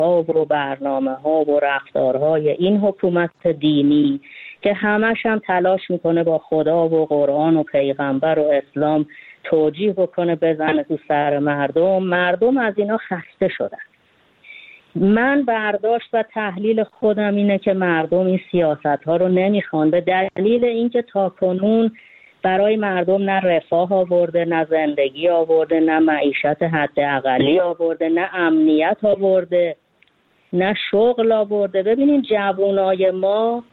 ها و برنامه ها و رفتارهای این حکومت دینی که همش هم تلاش میکنه با خدا و قرآن و پیغمبر و اسلام توجیه بکنه بزنه تو سر مردم از اینا خسته شدن. من برداشت و تحلیل خودم اینه که مردم این سیاست ها رو نمیخوان، به دلیل اینکه تاکنون برای مردم نه رفاه آورده، نه زندگی آورده، نه معیشت حداقلی آورده، نه امنیت آورده، نه شغل آورده. ببینید جوانای ما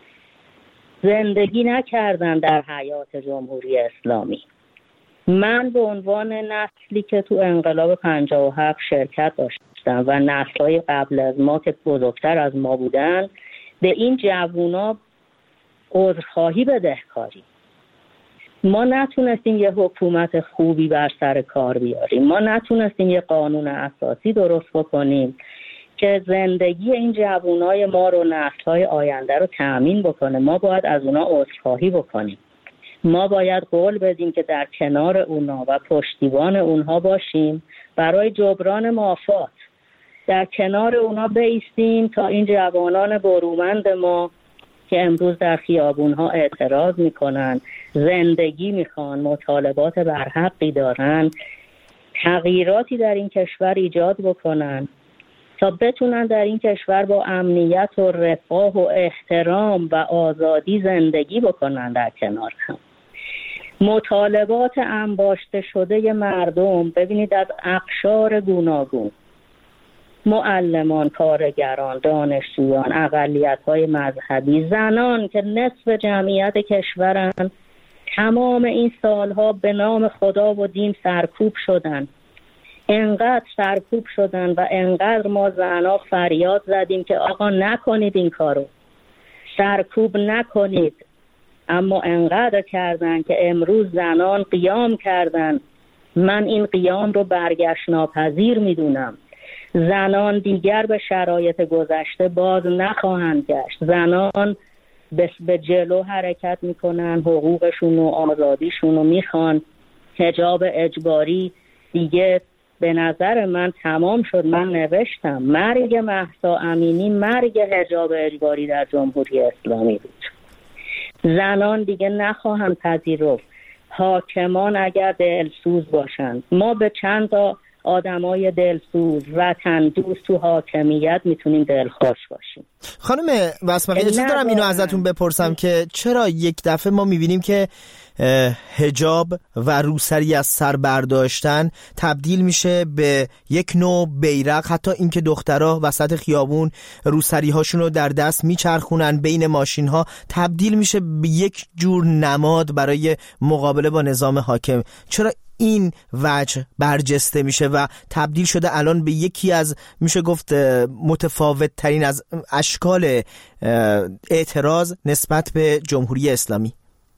زندگی نکردن در حیات جمهوری اسلامی. من به عنوان نسلی که تو انقلاب 57 شرکت داشتم و نسل‌های قبل از ما که بزرگتر از ما بودن، به این جوونا عذرخواهی بدهکاری. ما نتونستیم یه حکومت خوبی بر سر کار بیاریم، ما نتونستیم یه قانون اساسی درست بکنیم که زندگی این جوانای ما رو، نسل‌های آینده رو تأمین بکنه. ما باید از اونا عذرخواهی بکنیم. ما باید قول بدیم که در کنار اونا و پشتیبان اونها باشیم برای جبران مافات. در کنار اونا بایستیم تا این جوانان برومند ما که امروز در خیابونها اعتراض میکنن، زندگی میخوان، مطالبات برحقی دارن، تغییراتی در این کشور ایجاد بکنن تا بتونن در این کشور با امنیت و رفاه و احترام و آزادی زندگی بکنن در کنار هم. مطالبات انباشته شده مردم، ببینید از اقشار گوناگون، معلمان، کارگران، دانشجویان، اقلیت‌های مذهبی، زنان که نصف جمعیت کشورن، تمام این سالها به نام خدا و دین سرکوب شدن. انقدر سرکوب شدن و انقدر ما زنها فریاد زدیم که آقا نکنید این کارو، سرکوب نکنید. اما انقدر کردن که امروز زنان قیام کردن. من این قیام رو برگشت ناپذیر میدونم. زنان دیگر به شرایط گذشته باز نخواهند گشت. زنان به جلو حرکت میکنن، حقوقشون و آزادیشون رو میخوان. حجاب اجباری دیگه به نظر من تمام شد. من نوشتم مرگ مهسا امینی مرگ حجاب اجباری در جمهوری اسلامی بود. زنان دیگه نخواهند پذیرفت. حاکمان اگر دلسوز باشند، ما به چند تا آدمای دلسوز وطن دوست تو حاکمیت میتونیم دلخوش باشیم. خانم بسمقی اجازه دارم اینو ازتون بپرسم که چرا یک دفعه ما میبینیم که حجاب و روسری از سر برداشتن تبدیل میشه به یک نوع بیرق، حتی اینکه دخترها وسط خیابون روسری هاشون رو در دست میچرخونن بین ماشین ها، تبدیل میشه به یک جور نماد برای مقابله با نظام حاکم. چرا این وجه برجسته میشه و تبدیل شده الان به یکی از میشه گفت متفاوت ترین از اشکال اعتراض نسبت به جمهوری اسلامی؟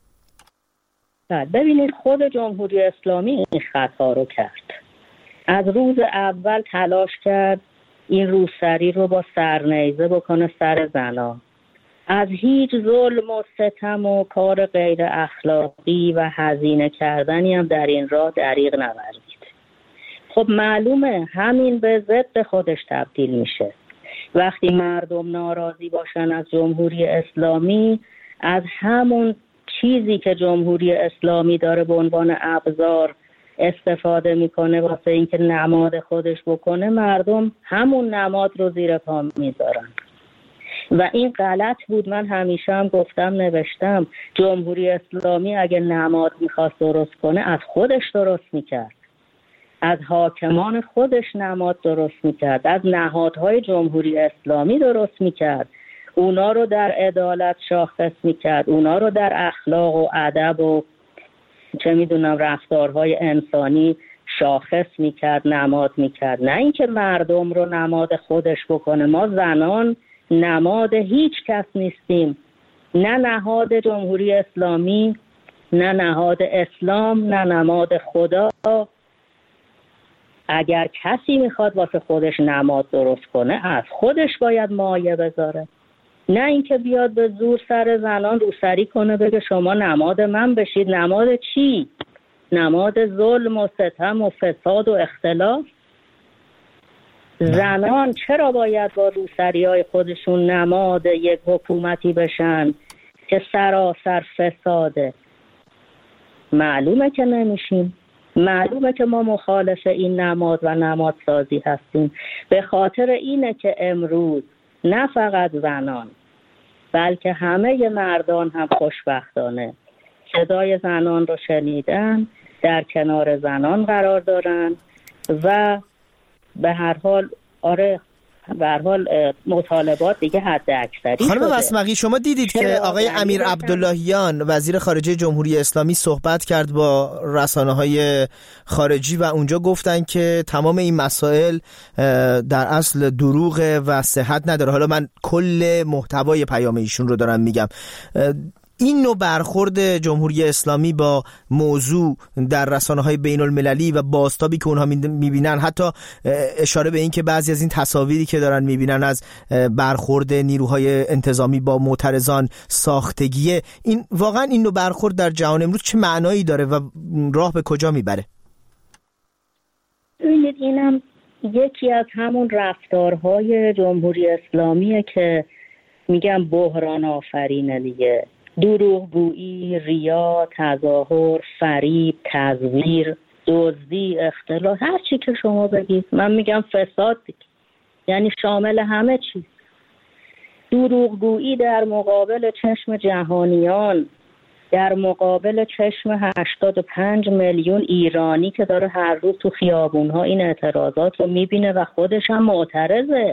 ببینید خود جمهوری اسلامی این خطا رو کرد. از روز اول تلاش کرد این روسری رو با سرنیزه بکنه سر زنان. از هیچ ظلم و ستم و کار غیر اخلاقی و هزینه کردنی هم در این راه دریغ نورزید. خب معلومه همین به ضد خودش تبدیل میشه. وقتی مردم ناراضی باشن از جمهوری اسلامی، از همون چیزی که جمهوری اسلامی داره به عنوان ابزار استفاده میکنه واسه اینکه نماد خودش بکنه، مردم همون نماد رو زیر پا میذارن و این غلط بود. من همیشه هم گفتم، نوشتم، جمهوری اسلامی اگه نماد میخواست درست کنه از خودش درست میکرد، از حاکمان خودش نماد درست میکرد، از نهادهای جمهوری اسلامی درست میکرد، اونا رو در عدالت شاخص میکرد، اونا رو در اخلاق و ادب و چه میدونم رفتارهای انسانی شاخص میکرد، نماد میکرد. نه اینکه مردم رو نماد خودش بکنه. ما زنان نماد هیچ کس نیستیم، نه نهاد جمهوری اسلامی، نه نهاد اسلام، نه نماد خدا. اگر کسی میخواد واسه خودش نماد درست کنه، از خودش باید مایه بذاره، نه اینکه بیاد به زور سر زنان روسری کنه بگه شما نماد من بشید. نماد چی؟ نماد ظلم و ستم و فساد و اختلاف. زنان چرا باید با روسریای خودشون نماد یک حکومتی بشن که سراسر فساده؟ معلومه که نمیشیم. معلومه که ما مخالف این نماد و نمادسازی هستیم. به خاطر اینه که امروز نه فقط زنان بلکه همه مردان هم خوشبختانه صدای زنان رو شنیدن، در کنار زنان قرار دارن و به هر حال مطالبات دیگه حد اکثری شده. خانم وسمقی، شما دیدید که آقای امیر عبداللهیان وزیر خارجه جمهوری اسلامی صحبت کرد با رسانه‌های خارجی و اونجا گفتن که تمام این مسائل در اصل دروغه و صحت نداره. حالا من کل محتوای پیام ایشون رو دارم میگم. این نوع برخورد جمهوری اسلامی با موضوع در رسانه‌های بین‌المللی و بازتابی که اونها می‌بینن، حتی اشاره به این که بعضی از این تصاویری که دارن می‌بینن از برخورد نیروهای انتظامی با معترضان ساختگیه، این واقعا این نوع برخورد در جهان امروز چه معنایی داره و راه به کجا میبره؟ ببینید، اینم یکی از همون رفتارهای جمهوری اسلامیه که میگم بحران آفرینه دیگه. دروغگویی، ریا، تظاهر، فریب، تزویر، دزدی، اختلاس، هر چی که شما بگید. من میگم فساد دیگه. یعنی شامل همه چیز. دروغگویی در مقابل چشم جهانیان، در مقابل چشم 85 میلیون ایرانی که داره هر روز تو خیابونها این اعتراضات رو میبینه و خودش هم معترضه.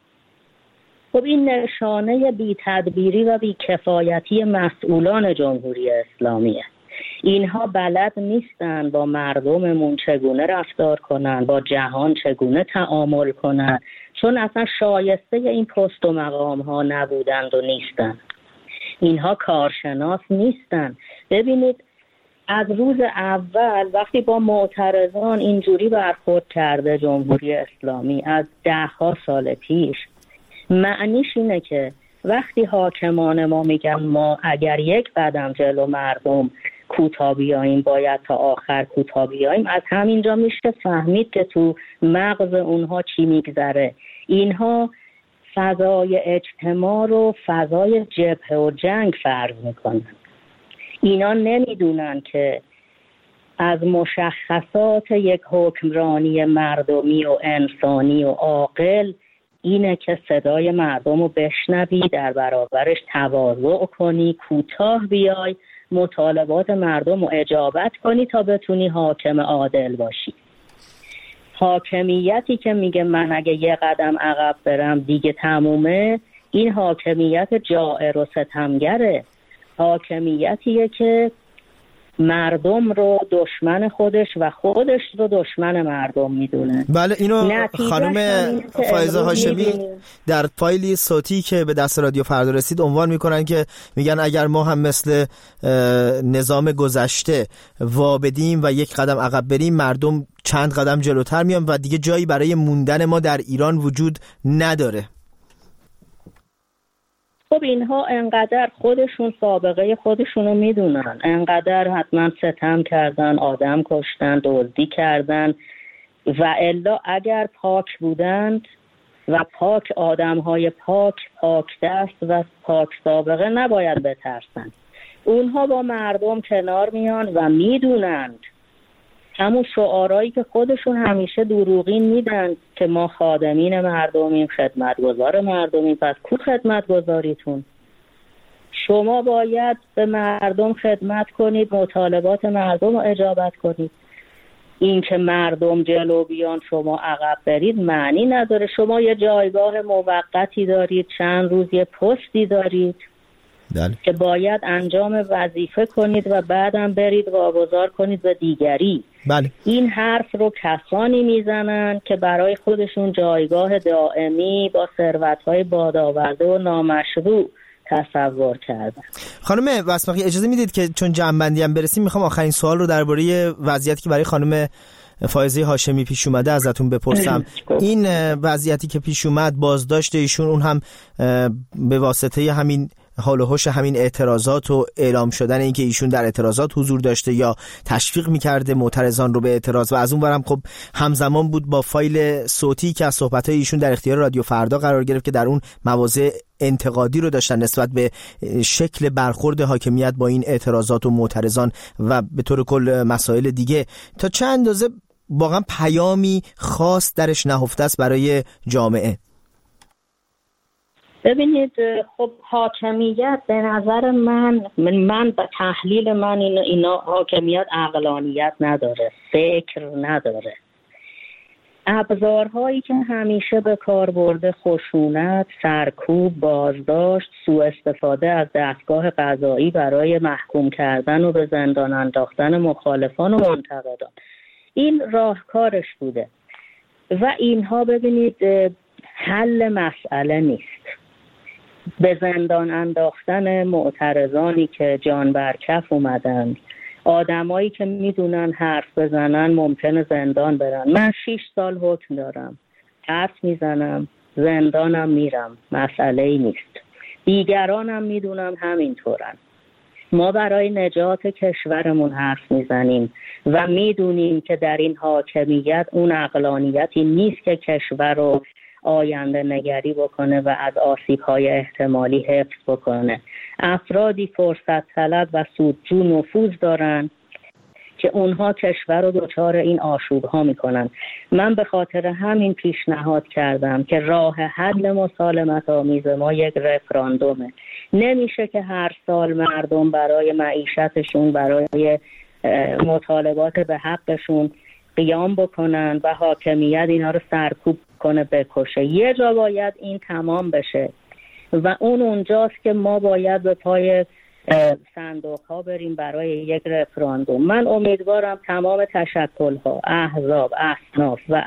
خب این نشانه بی تدبیری و بی کفایتی مسئولان جمهوری اسلامیه. اینها بلد نیستن با مردممون چگونه رفتار کنن، با جهان چگونه تعامل کنن، چون اصلا شایسته این پست و مقام ها نبودند و نیستن. اینها کارشناس نیستن. ببینید، از روز اول وقتی با معترضان اینجوری برخورد کرده جمهوری اسلامی از 10 سال پیش، معنیش اینه که وقتی حاکمان ما میگن ما اگر یک قدم جلو مردم کوتاه بیاییم باید تا آخر کوتاه بیاییم، از همینجا میشه فهمید که تو مغز اونها چی میگذره. اینها فضای اجتماع رو فضای جبهه و جنگ فرض میکنن. اینا نمیدونن که از مشخصات یک حکمرانی مردمی و انسانی و عاقل اینه که صدای مردم رو بشنوی، در برابرش تواضع کنی، کوتاه بیای، مطالبات مردم رو اجابت کنی تا بتونی حاکم عادل باشی. حاکمیتی که میگه من اگه یه قدم عقب برم دیگه تمومه، این حاکمیت جائر و ستمگره. حاکمیتیه که مردم رو دشمن خودش و خودش رو دشمن مردم میدونه. بله، اینو خانم فائزه هاشمی در فایلی صوتی که به دست رادیو فردا رسید عنوان میکنن که میگن اگر ما هم مثل نظام گذشته وابدیم و یک قدم عقب بریم، مردم چند قدم جلوتر میان و دیگه جایی برای موندن ما در ایران وجود نداره. خب اینها انقدر خودشون سابقه خودشونو میدونن، انقدر حتما ستم کردن، آدم کشتن، دزدی کردن و الا اگر پاک بودند و پاک آدمهای پاک دست و پاک سابقه نباید بترسن. اونها با مردم کنار میان و میدونند همون شعارهایی که خودشون همیشه دروغین میدن که ما خادمین مردمیم، خدمتگزار مردمیم. پس کو خدمتگزاریتون؟ شما باید به مردم خدمت کنید، مطالبات مردم رو اجابت کنید. این که مردم جلو بیان شما عقب برید معنی نداره. شما یه جایگاه موقتی دارید، چند روز یه پستی دارید که باید انجام وظیفه کنید و بعدم برید واگذار کنید به دیگری. بله. این حرف رو کسانی میزنن که برای خودشون جایگاه دائمی با ثروت‌های بادآورده و نامشروع تصور کردن. خانم وسمقی، اجازه میدید که چون جمع‌بندی هم برسیم میخوام آخرین سوال رو درباره وضعیتی که برای خانم فائزه هاشمی پیش اومده ازتون بپرسم. این وضعیتی که پیش اومد، بازداشت ایشون، اون هم به واسطه همین حال و حوش همین اعتراضات و اعلام شدن اینکه ایشون در اعتراضات حضور داشته یا تشویق میکرده معترضان رو به اعتراض، و از اون ورم خب همزمان بود با فایل صوتی که از صحبت‌های ایشون در اختیار رادیو فردا قرار گرفت که در اون مواضع انتقادی رو داشتن نسبت به شکل برخورد حاکمیت با این اعتراضات و معترضان و به طور کل مسائل دیگه. تا چه اندازه واقعا پیامی خاص درش نهفته است برای جامعه؟ ببینید، خب حاکمیت به نظر من به تحلیل من اینا حاکمیت عقلانیت نداره، فکر نداره. ابزارهایی که همیشه به کار برده، خشونت، سرکوب، بازداشت، سوء استفاده از دستگاه قضایی برای محکوم کردن و به زندان انداختن مخالفان و منتقدان، این راهکارش بوده و اینها ببینید حل مسئله نیست. به زندان انداختن معترضانی که جان بر کف اومدن، آدمایی که میدونن حرف بزنن ممکنه زندان برن. من 6 سال حکم دارم، حرف میزنم، زندانم میرم، مسئله ای نیست. دیگرانم میدونم همینطورن. ما برای نجات کشورمون حرف میزنیم و میدونیم که در این حاکمیت اون عقلانیتی نیست که کشور رو آینده نگری بکنه و از آسیب‌های احتمالی حفظ بکنه. افرادی فرصت طلب و سودجو نفوذ دارن که اونها کشور رو دچار این آشوب‌ها میکنن. من به خاطر همین پیشنهاد کردم که راه حل مسالمت آمیز ما یک رفراندومه. نمیشه که هر سال مردم برای معیشتشون، برای مطالبات به حقشون قیام بکنن و حاکمیت اینا رو سرکوب کنه، بکشه. یه جا باید این تمام بشه و اونجاست که ما باید به پای صندوق ها بریم برای یک رفراندوم. من امیدوارم تمام تشکل ها، احزاب، اصناف و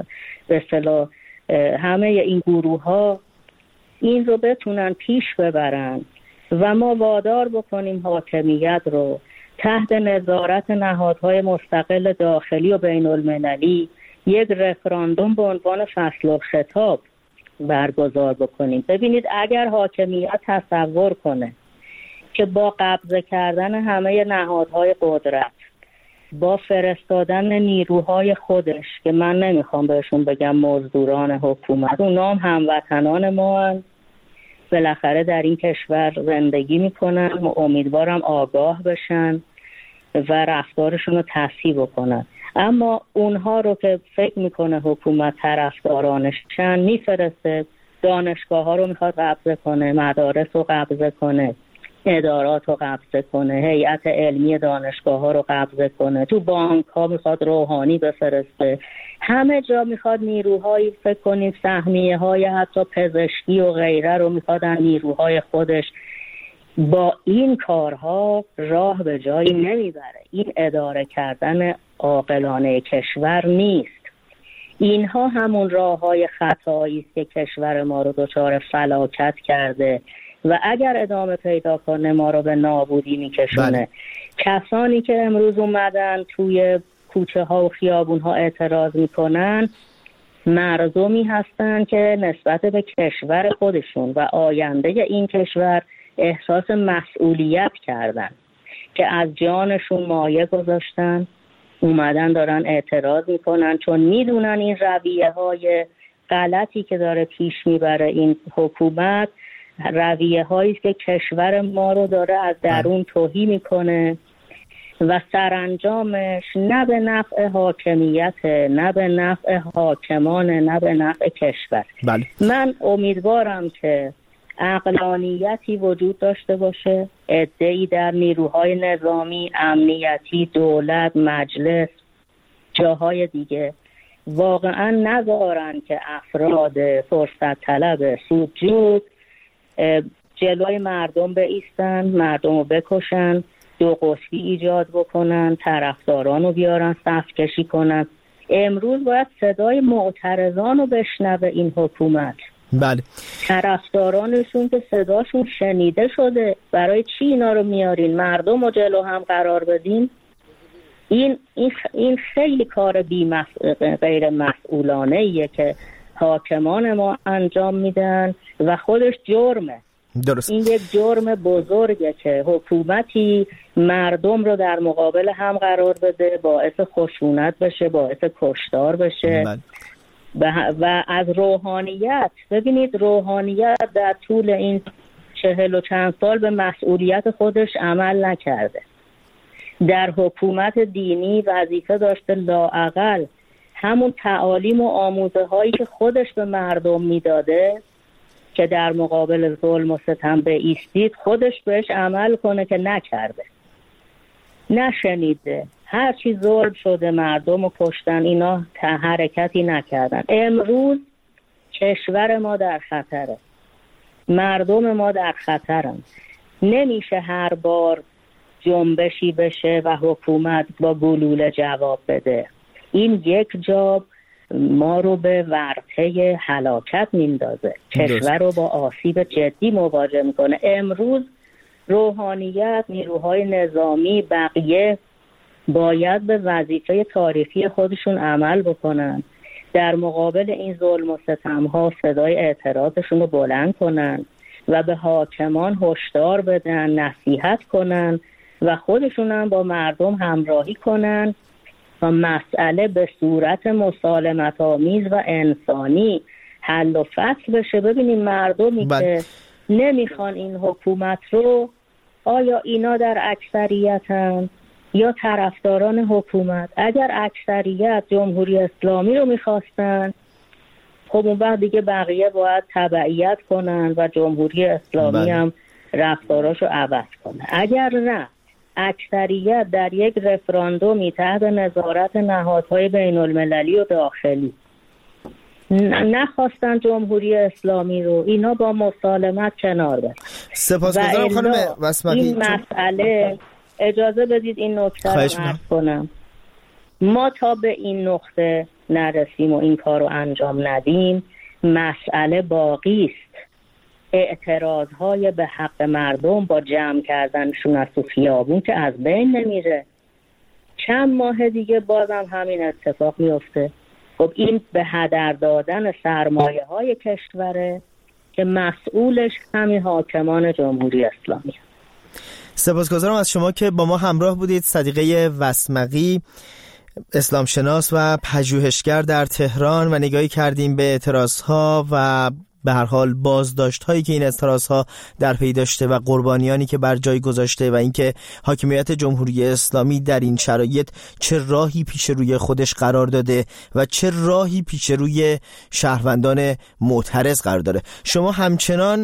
به اصطلاح همه این گروه ها این رو بتونن پیش ببرن و ما وادار بکنیم حاکمیت رو تحت نظارت نهادهای مستقل داخلی و بین المللی یک رفراندوم به عنوان فصل الخطاب برگزار بکنیم. ببینید، اگر حاکمیت تصور کنه که با قبضه کردن همه نهادهای قدرت، با فرستادن نیروهای خودش که من نمیخوام بهشون بگم مزدوران حکومت، اونا هم هموطنان ما هن، بالاخره در این کشور زندگی میکنن، امیدوارم آگاه بشن و رفتارشون رو تصحیح بکنن. اما اونها رو که فکر میکنه حکومت طرفدارانشن میفرسته، دانشگاه ها رو میخواد قبضه کنه، مدارس رو قبضه کنه، ادارات رو قبضه کنه، هیئت علمی دانشگاه ها رو قبضه کنه، تو بانک ها میخواد روحانی بفرسته، همه جا میخواد نیروهایی، فکر کنید سهمیه های حتی پزشکی و غیره رو میخواد نیروهای خودش. با این کارها راه به جایی نمیبره. این اداره کردن عاقلانه کشور نیست. اینها همون راههای خطایی است که کشور ما رو دچار فلاکت کرده و اگر ادامه پیدا کنه ما رو به نابودی میکشونه. کسانی که امروز اومدن توی کوچه ها و خیابون ها اعتراض میکنن مردمی هستن که نسبت به کشور خودشون و آینده این کشور احساس مسئولیت کردن که از جانشون مایه گذاشتن، اومدن دارن اعتراض میکنن چون میدونن این رویه های غلطی که داره پیش میبره این حکومت رویه هایی که کشور ما رو داره از درون تهی میکنه و سرانجامش نه به نفع حاکمیت، نه به نفع حاکمان، نه به نفع کشور. بله. من امیدوارم که عقلانیتی وجود داشته باشه، عده‌ای در نیروهای نظامی، امنیتی، دولت، مجلس، جاهای دیگه واقعا نذارن که افراد فرصت طلب سودجو جلوی مردم بایستن، مردم رو بکشن، دو قطبی ایجاد بکنن، طرفداران رو بیارن صف کشی کنن. امروز باید صدای معترضان رو بشنوه این حکومت. بله. طرفدارانشون که صداشون شنیده شده، برای چی اینا رو میارین؟ مردم رو جلو هم قرار بدین؟ این خیلی کار غیر مسئولانه ایه که حاکمان ما انجام میدن و خودش جرمه. درست. این یک جرم بزرگه که حکومتی مردم رو در مقابل هم قرار بده، باعث خشونت بشه، باعث کشتار بشه. و از روحانیت، ببینید روحانیت در طول این 40 و چند سال به مسئولیت خودش عمل نکرده. در حکومت دینی وظیفه داشته لااقل همون تعالیم و آموزه هایی که خودش به مردم میداده که در مقابل ظلم و ستم بایستید، خودش بهش عمل کنه که نکرده، نشنیده. هر چی ظلم شده، مردم رو کشتن، اینا حرکتی نکردن. امروز کشور ما در خطره، مردم ما در خطرن. نمیشه هر بار جنبشی بشه و حکومت با گلوله جواب بده. این یک جا ما رو به ورطه هلاکت میندازه، کشور رو با آسیب جدی مواجه میکنه. امروز روحانیت، نیروهای نظامی، بقیه باید به وظیفه تاریخی خودشون عمل بکنن، در مقابل این ظلم و ستم‌ها صدای اعتراضشون رو بلند کنن و به حاکمان هشدار بدن، نصیحت کنن و خودشون هم با مردم همراهی کنن و مسئله به صورت مسالمت‌آمیز و انسانی حل و فصل بشه. ببینیم مردمی که نمیخوان این حکومت رو، آیا اینا در اکثریتن یا طرفداران حکومت؟ اگر اکثریت جمهوری اسلامی رو میخواستن، خب اون وقت دیگه بقیه باید تبعیت کنن و جمهوری اسلامی هم رفتاراشو عوض کنه. اگر نه، اکثریت در یک رفراندومی تحت نظارت نهادهای بین المللی و داخلی نخواستن جمهوری اسلامی رو، اینا با مسالمت کنار برن. سپاسگزارم خانم وسمقی. این مسئله، اجازه بدید این نکته رو عرض کنم، ما تا به این نقطه نرسیم و این کار رو انجام ندیم، مسئله باقی است. اعتراضهای به حق مردم با جمع کردنشون از تو خیابون که از بین نمیره. چند ماه دیگه بازم همین اتفاق میفته. خب این به هدر دادن سرمایه های کشوره که مسئولش همین حاکمان جمهوری اسلامی. سپاسگزارم از شما که با ما همراه بودید. صدیقه وسمقی، اسلام شناس و پژوهشگر در تهران، و نگاهی کردیم به اعتراضها و به هر حال بازداشت هایی که این اعتراضها در پی داشته و قربانیانی که بر جای گذاشته و اینکه حاکمیت جمهوری اسلامی در این شرایط چه راهی پیش روی خودش قرار داده و چه راهی پیش روی شهروندان معترض قرار داره. شما همچنان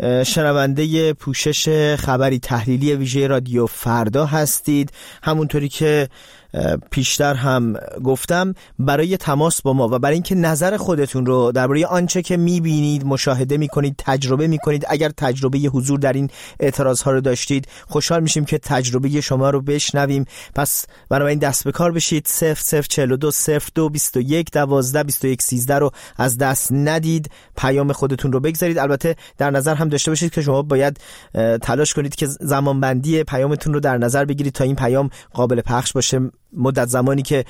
شنونده پوشش خبری تحلیلی ویژه رادیو فردا هستید. همونطوری که پیشتر هم گفتم، برای تماس با ما و برای اینکه نظر خودتون رو درباره آنچه که میبینید، مشاهده میکنید، تجربه میکنید، اگر تجربه حضور در این اعتراض ها رو داشتید، خوشحال میشیم که تجربه شما رو بشنویم. پس بنابراین دست به کار بشید. 0042 02 21 12 21 13 رو از دست ندید، پیام خودتون رو بگذارید. البته در نظر هم داشته باشید که شما باید تلاش کنید که زمانبندی پیامتون رو در نظر بگیرید تا این پیام قابل پخش باشه. مدت زمانی که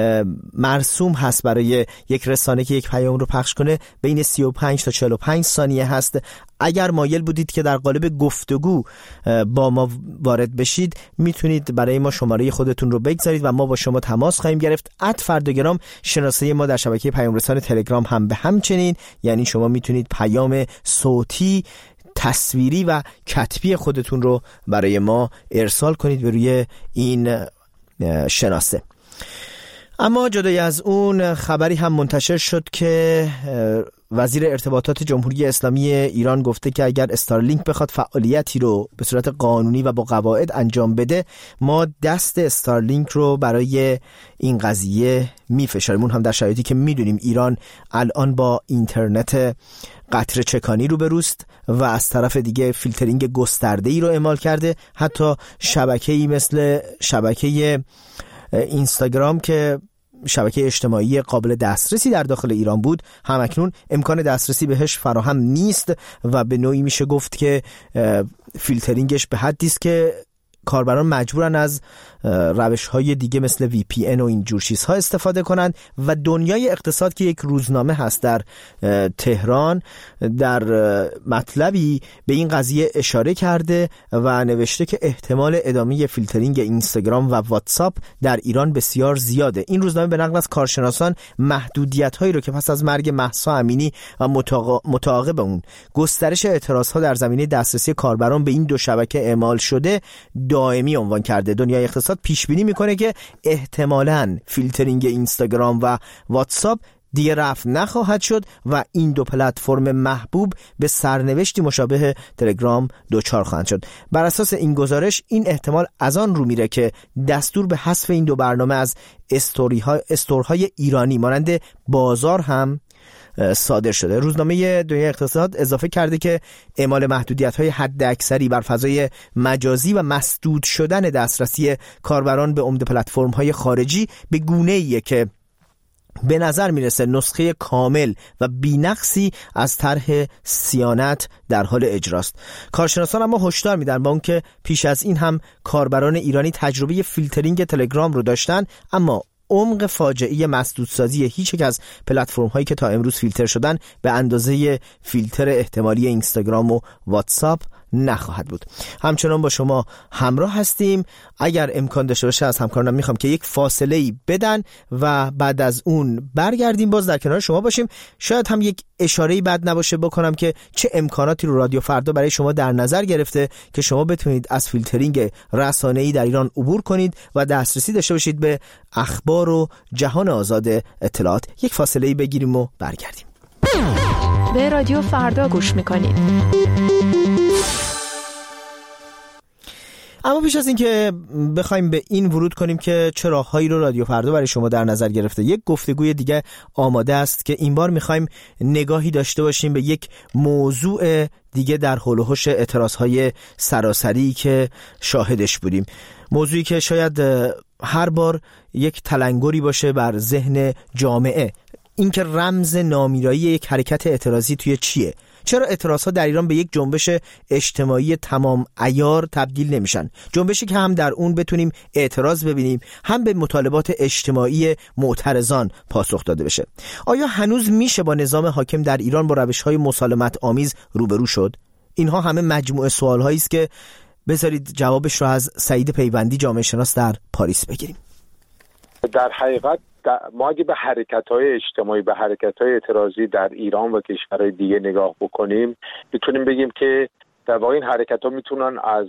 مرسوم هست برای یک رسانه که یک پیام رو پخش کنه بین 35 تا 45 ثانیه هست. اگر مایل بودید که در قالب گفتگو با ما وارد بشید، میتونید برای ما شماره خودتون رو بگذارید و ما با شما تماس خواهیم گرفت. @فرداگرام شناسه ما در شبکه پیام رسان تلگرام هم به همچنین، یعنی شما میتونید پیام صوتی، تصویری و کتبی خودتون رو برای ما ارسال کنید به روی این شناسه. اما جدای از اون، خبری هم منتشر شد که وزیر ارتباطات جمهوری اسلامی ایران گفته که اگر استارلینک بخواد فعالیتی رو به صورت قانونی و با قواعد انجام بده، ما دست استارلینک رو برای این قضیه میفشاریم. اون هم در شرایطی که میدونیم ایران الان با اینترنت قطره چکانی روبروست و از طرف دیگه فیلترینگ گسترده‌ای رو اعمال کرده. حتی شبکه‌ای مثل شبکه اینستاگرام که شبکه اجتماعی قابل دسترسی در داخل ایران بود، همکنون امکان دسترسی بهش فراهم نیست و به نوعی میشه گفت که فیلترینگش به حدی است که کاربران مجبورن از روش‌های دیگه مثل VPN و این جور چیزها استفاده کنند و دنیای اقتصاد که یک روزنامه هست در تهران در مطلبی به این قضیه اشاره کرده و نوشته که احتمال ادامه فیلترینگ اینستاگرام و واتساپ در ایران بسیار زیاده. این روزنامه به نقل از کارشناسان محدودیت‌هایی رو که پس از مرگ مهسا امینی و متعاقب اون گسترش اعتراض‌ها در زمینه دسترسی کاربران به این دو شبکه اعمال شده دائمی عنوان کرده. دنیای اقتصاد پیش بینی میکنه که احتمالاً فیلترینگ اینستاگرام و واتساپ دیگه رفع نخواهد شد و این دو پلتفرم محبوب به سرنوشتی مشابه تلگرام دچار خواهند شد. بر اساس این گزارش این احتمال از آن رو میره که دستور به حذف این دو برنامه از استورهای ایرانی مانند بازار هم صادر شده. روزنامه دنیای اقتصاد اضافه کرده که اعمال محدودیت‌های حداکثری بر فضای مجازی و مسدود شدن دسترسی کاربران به عمده پلتفرم‌های خارجی به گونه‌ایه که به نظر میرسه نسخه کامل و بی‌نقصی از طرح صیانت در حال اجراست. کارشناسان اما هشدار میدن با اون که پیش از این هم کاربران ایرانی تجربه فیلترینگ تلگرام رو داشتن، اما عمق فاجعه مسدودسازی هیچ یک از پلتفرم‌هایی که تا امروز فیلتر شدن به اندازه فیلتر احتمالی اینستاگرام و واتساپ نخواهد بود. همچنان با شما همراه هستیم. اگر امکان داشته باشه از همکارانم میخوام که یک فاصله‌ای بدن و بعد از اون برگردیم باز در کنار شما باشیم. شاید هم یک اشاره‌ای بد نباشه بکنم که چه امکاناتی رو رادیو فردا برای شما در نظر گرفته که شما بتونید از فیلترینگ رسانه‌ای در ایران عبور کنید و دسترسی داشته باشید به اخبار و جهان آزاد اطلاعات. یک فاصله‌ای بگیریم و برگردیم. به رادیو فردا گوش میکنید. اما پیش از این که بخوایم به این ورود کنیم که چه راههایی رو رادیو فردا برای شما در نظر گرفته، یک گفتگوی دیگه آماده است که این بار میخوایم نگاهی داشته باشیم به یک موضوع دیگه در حول و حوش اعتراضهای سراسری که شاهدش بودیم. موضوعی که شاید هر بار یک تلنگری باشه بر ذهن جامعه، اینکه رمز نامیرایی یک حرکت اعتراضی توی چیه؟ چرا اعتراضها در ایران به یک جنبش اجتماعی تمام عیار تبدیل نمیشن؟ جنبشی که هم در اون بتونیم اعتراض ببینیم، هم به مطالبات اجتماعی معترضان پاسخ داده بشه. آیا هنوز میشه با نظام حاکم در ایران با روش‌های مسالمت آمیز روبرو شد؟ اینها همه مجموعه سوال‌هایی است که بذارید جوابش رو از سعید پیوندی جامعه شناس در پاریس بگیریم. در حقیقت ما اگه به حرکت‌های اجتماعی، به حرکت‌های اعتراضی در ایران و کشورهای دیگه نگاه بکنیم، میتونیم بگیم که در واقع این حرکت‌ها میتونن از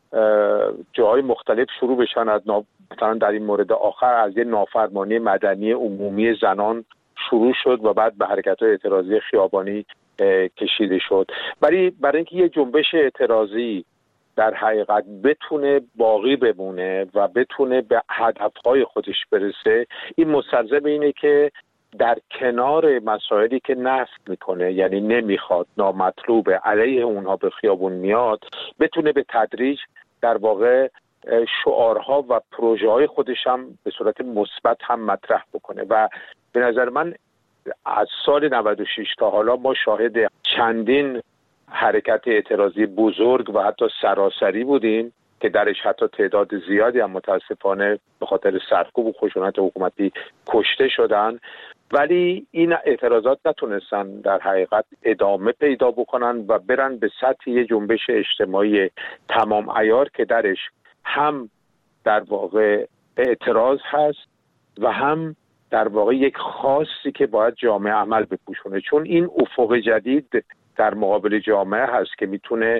جاهای مختلف شروع بشن. از مثلا در این مورد آخر از یه نافرمانی مدنی عمومی زنان شروع شد و بعد به حرکت‌های اعتراضی خیابانی کشیده شد. برای اینکه یه جنبش اعتراضی در حقیقت بتونه باقی بمونه و بتونه به هدفهای خودش برسه، این مستلزم اینه که در کنار مسائلی که نفی میکنه، یعنی نمیخواد، نامطلوبه، علیه اونها به خیابون میاد، بتونه به تدریج در واقع شعارها و پروژه های خودش هم به صورت مثبت هم مطرح بکنه. و به نظر من از سال 96 تا حالا ما شاهد چندین حرکت اعتراضی بزرگ و حتی سراسری بودیم که درش حتی تعداد زیادی هم متاسفانه به خاطر سرکوب و خشونت حکومتی کشته شدن، ولی این اعتراضات نتونستن در حقیقت ادامه پیدا بکنن و برن به سطح یه جنبش اجتماعی تمام عیار که درش هم در واقع اعتراض هست و هم در واقع یک خاصی که باید جامعه عمل بپوشونه، چون این افق جدید در مقابل جامعه هست که میتونه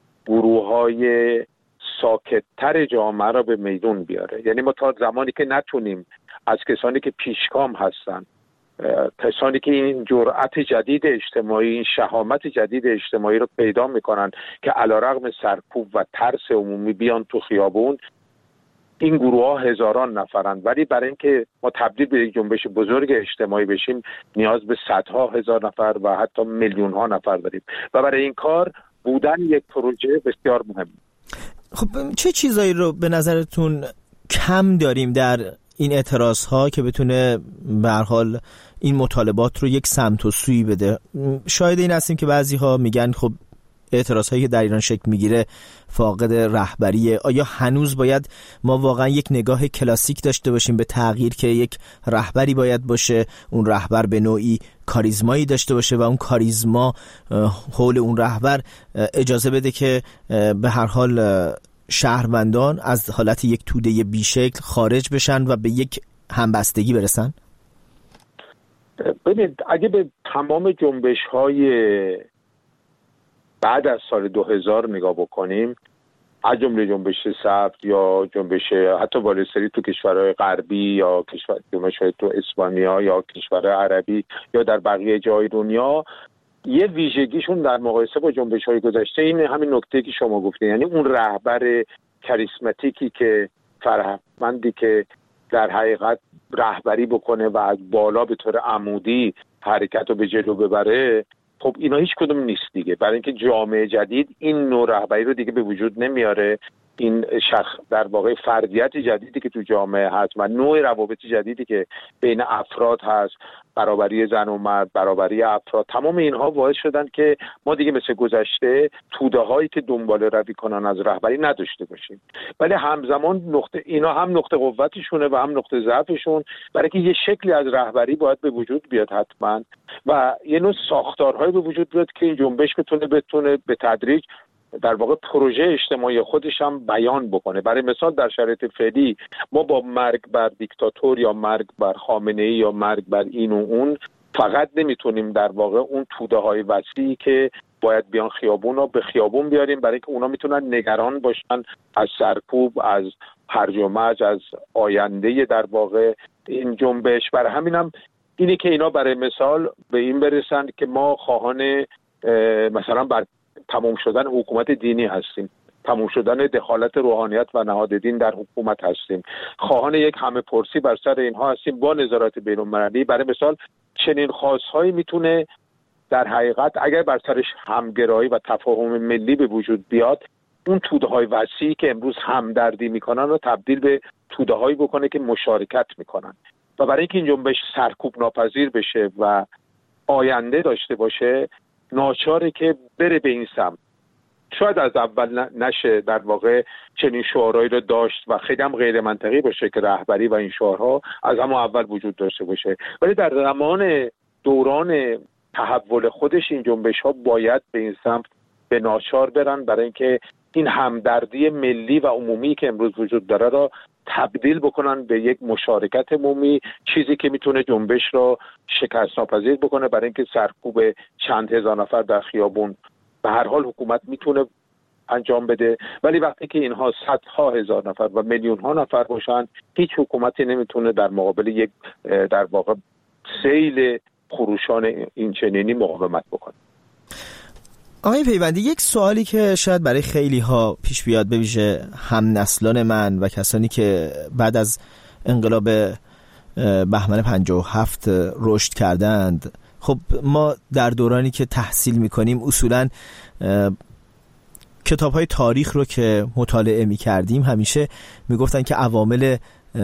گروه‌های ساکت‌تر جامعه را به میدون بیاره. یعنی ما تا زمانی که نتونیم از کسانی که پیشگام هستن، کسانی که این جرأت جدید اجتماعی، این شهامت جدید اجتماعی رو پیدا میکنن که علیرغم سرکوب و ترس عمومی بیان تو خیابون، این گروه ها هزاران نفرند، ولی برای اینکه ما تبدیل به یک جنبش بزرگ اجتماعی بشیم نیاز به صدها هزار نفر و حتی میلیون ها نفر داریم و برای این کار بودن یک پروژه بسیار مهم. خب چه چیزایی رو به نظرتون کم داریم در این اعتراض ها که بتونه به هر حال این مطالبات رو یک سمت و سوی بده؟ شاید این هستیم که بعضی ها میگن خب اعتراض هایی که در ایران شکل میگیره فاقد رهبریه. آیا هنوز باید ما واقعا یک نگاه کلاسیک داشته باشیم به تغییر که یک رهبری باید باشه، اون رهبر به نوعی کاریزمایی داشته باشه و اون کاریزما حول اون رهبر اجازه بده که به هر حال شهروندان از حالت یک توده بیشکل خارج بشن و به یک همبستگی برسن؟ ببینید، اگه به تمام جنبش‌های بعد از سال 2000 نگاه بکنیم، از جمله جنبش سبز یا جنبش حتی والستری تو کشورهای غربی یا جنبش‌های تو اسپانیا یا کشورهای عربی یا در بقیه جای دنیا، یه ویژگیشون در مقایسه با جنبش‌های گذشته این همین نکته که شما گفتید، یعنی اون رهبر کاریسماتیکی که فرهمندی که در حقیقت رهبری بکنه و از بالا به طور عمودی حرکت رو به جلو ببره. خب اینا هیچ کدوم نیست دیگه، برای اینکه جامعه جدید این نوع رهبری رو دیگه به وجود نمیاره. این در واقع فردیت جدیدی که تو جامعه هست و نوع روابط جدیدی که بین افراد هست، برابری زن و مرد، برابری افراد، تمام اینها باعث شدن که ما دیگه مثل گذشته توده هایی که دنبال روی کنن از رهبری نداشته باشیم. ولی همزمان اینا هم نقطه قوتشونه و هم نقطه ضعفشون، برای که یه شکلی از رهبری باید به وجود بیاد حتما و یه نوع ساختارهایی به وجود بیاد که این جنبش بتونه به تدریج در واقع پروژه اجتماعی خودش هم بیان بکنه. برای مثال در شرایط فعلی ما با مرگ بر دیکتاتور یا مرگ بر خامنه‌ای یا مرگ بر این و اون فقط نمیتونیم در واقع اون توده های وسیعی که باید بیان خیابون رو به خیابون بیاریم، برای که اونا میتونن نگران باشن از سرکوب، از هرج و مرج، از آینده در واقع این جنبش. برای همینم اینه که اینا برای مثال به این برسن که ما خواهان مثلا بر تمام شدن حکومت دینی هستیم، تمام شدن دخالت روحانیت و نهاد دین در حکومت هستیم، خواهان یک همه پرسی بر سر اینها هستیم با نظارت بین‌المللی. برای مثال چنین خواستهایی میتونه در حقیقت اگر بر سرش همگرایی و تفاهم ملی به وجود بیاد، اون توده‌های وسیعی که امروز همدردی میکنن رو تبدیل به توده‌هایی بکنه که مشارکت میکنن. و برای اینکه این جنبش سرکوب ناپذیر بشه و آینده داشته باشه، ناچاره که بره به این سمت. شاید از اول نشه در واقع چنین شعارهایی رو داشت و خیلی هم غیر منطقی باشه که رهبری و این شعارها از همون اول وجود داشته باشه، ولی در زمان دوران تحول خودش این جنبش ها باید به این سمت به ناچار برن، برای اینکه این همدردی ملی و عمومی که امروز وجود داره را تبدیل بکنن به یک مشارکت عمومی، چیزی که میتونه جنبش را شکست ناپذیر بکنه. برای اینکه سرکوب چند هزار نفر در خیابون به هر حال حکومت میتونه انجام بده، ولی وقتی که اینها صدها هزار نفر و میلیون ها نفر باشن، هیچ حکومتی نمیتونه در مقابل یک در واقع سیل خروشان این چنینی مقاومت بکنه. آقای پیوندی، یک سوالی که شاید برای خیلی ها پیش بیاد، به ویژه هم نسلان من و کسانی که بعد از انقلاب بهمن 57 رشد کردند، خب ما در دورانی که تحصیل میکنیم اصولاً کتاب‌های تاریخ رو که مطالعه می‌کردیم همیشه میگفتن که عوامل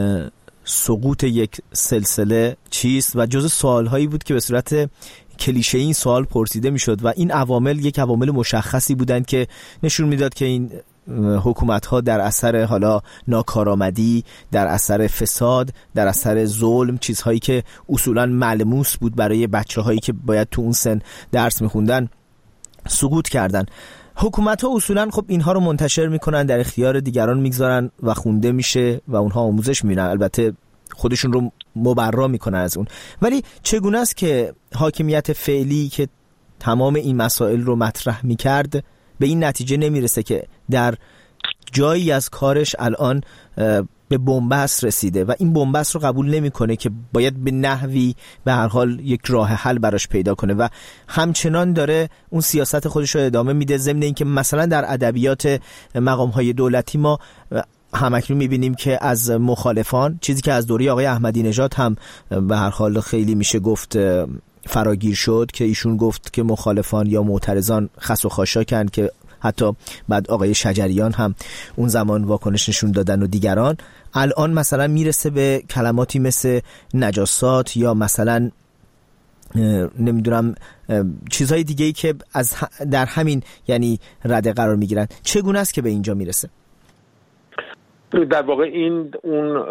سقوط یک سلسله چیست و جزء سوال‌هایی بود که به صورت کلیشه این سوال پرسیده میشد و این عوامل یک عوامل مشخصی بودند که نشون میداد که این حکومت‌ها در اثر حالا ناکارآمدی، در اثر فساد، در اثر ظلم، چیزهایی که اصولاً ملموس بود برای بچه‌هایی که باید تو اون سن درس می‌خوندن، سقوط کردن. حکومت‌ها اصولاً خب اینها رو منتشر میکنن، در اختیار دیگران میگذارن و خونده میشه و اونها آموزش میبینن، البته خودشون رو مبرا میکنن از اون. ولی چگونه است که حاکمیت فعلی که تمام این مسائل رو مطرح میکرد به این نتیجه نمیرسه که در جایی از کارش الان به بنبست رسیده و این بنبست رو قبول نمیکنه که باید به نحوی به هر حال یک راه حل براش پیدا کنه و همچنان داره اون سیاست خودش رو ادامه میده، ضمن اینکه مثلا در ادبیات مقام‌های دولتی ما همکنون میبینیم که از مخالفان، چیزی که از دوره آقای احمدی نژاد هم به هر حال خیلی میشه گفت فراگیر شد، که ایشون گفت که مخالفان یا معترضان خس و خاشاکن، که حتی بعد آقای شجریان هم اون زمان واکنش نشون دادن و دیگران. الان مثلا میرسه به کلماتی مثل نجاسات یا مثلا نمیدونم چیزهای دیگه‌ای که در همین یعنی رده قرار میگیرن، چگونه است که به اینجا میرسه؟ در واقع این اون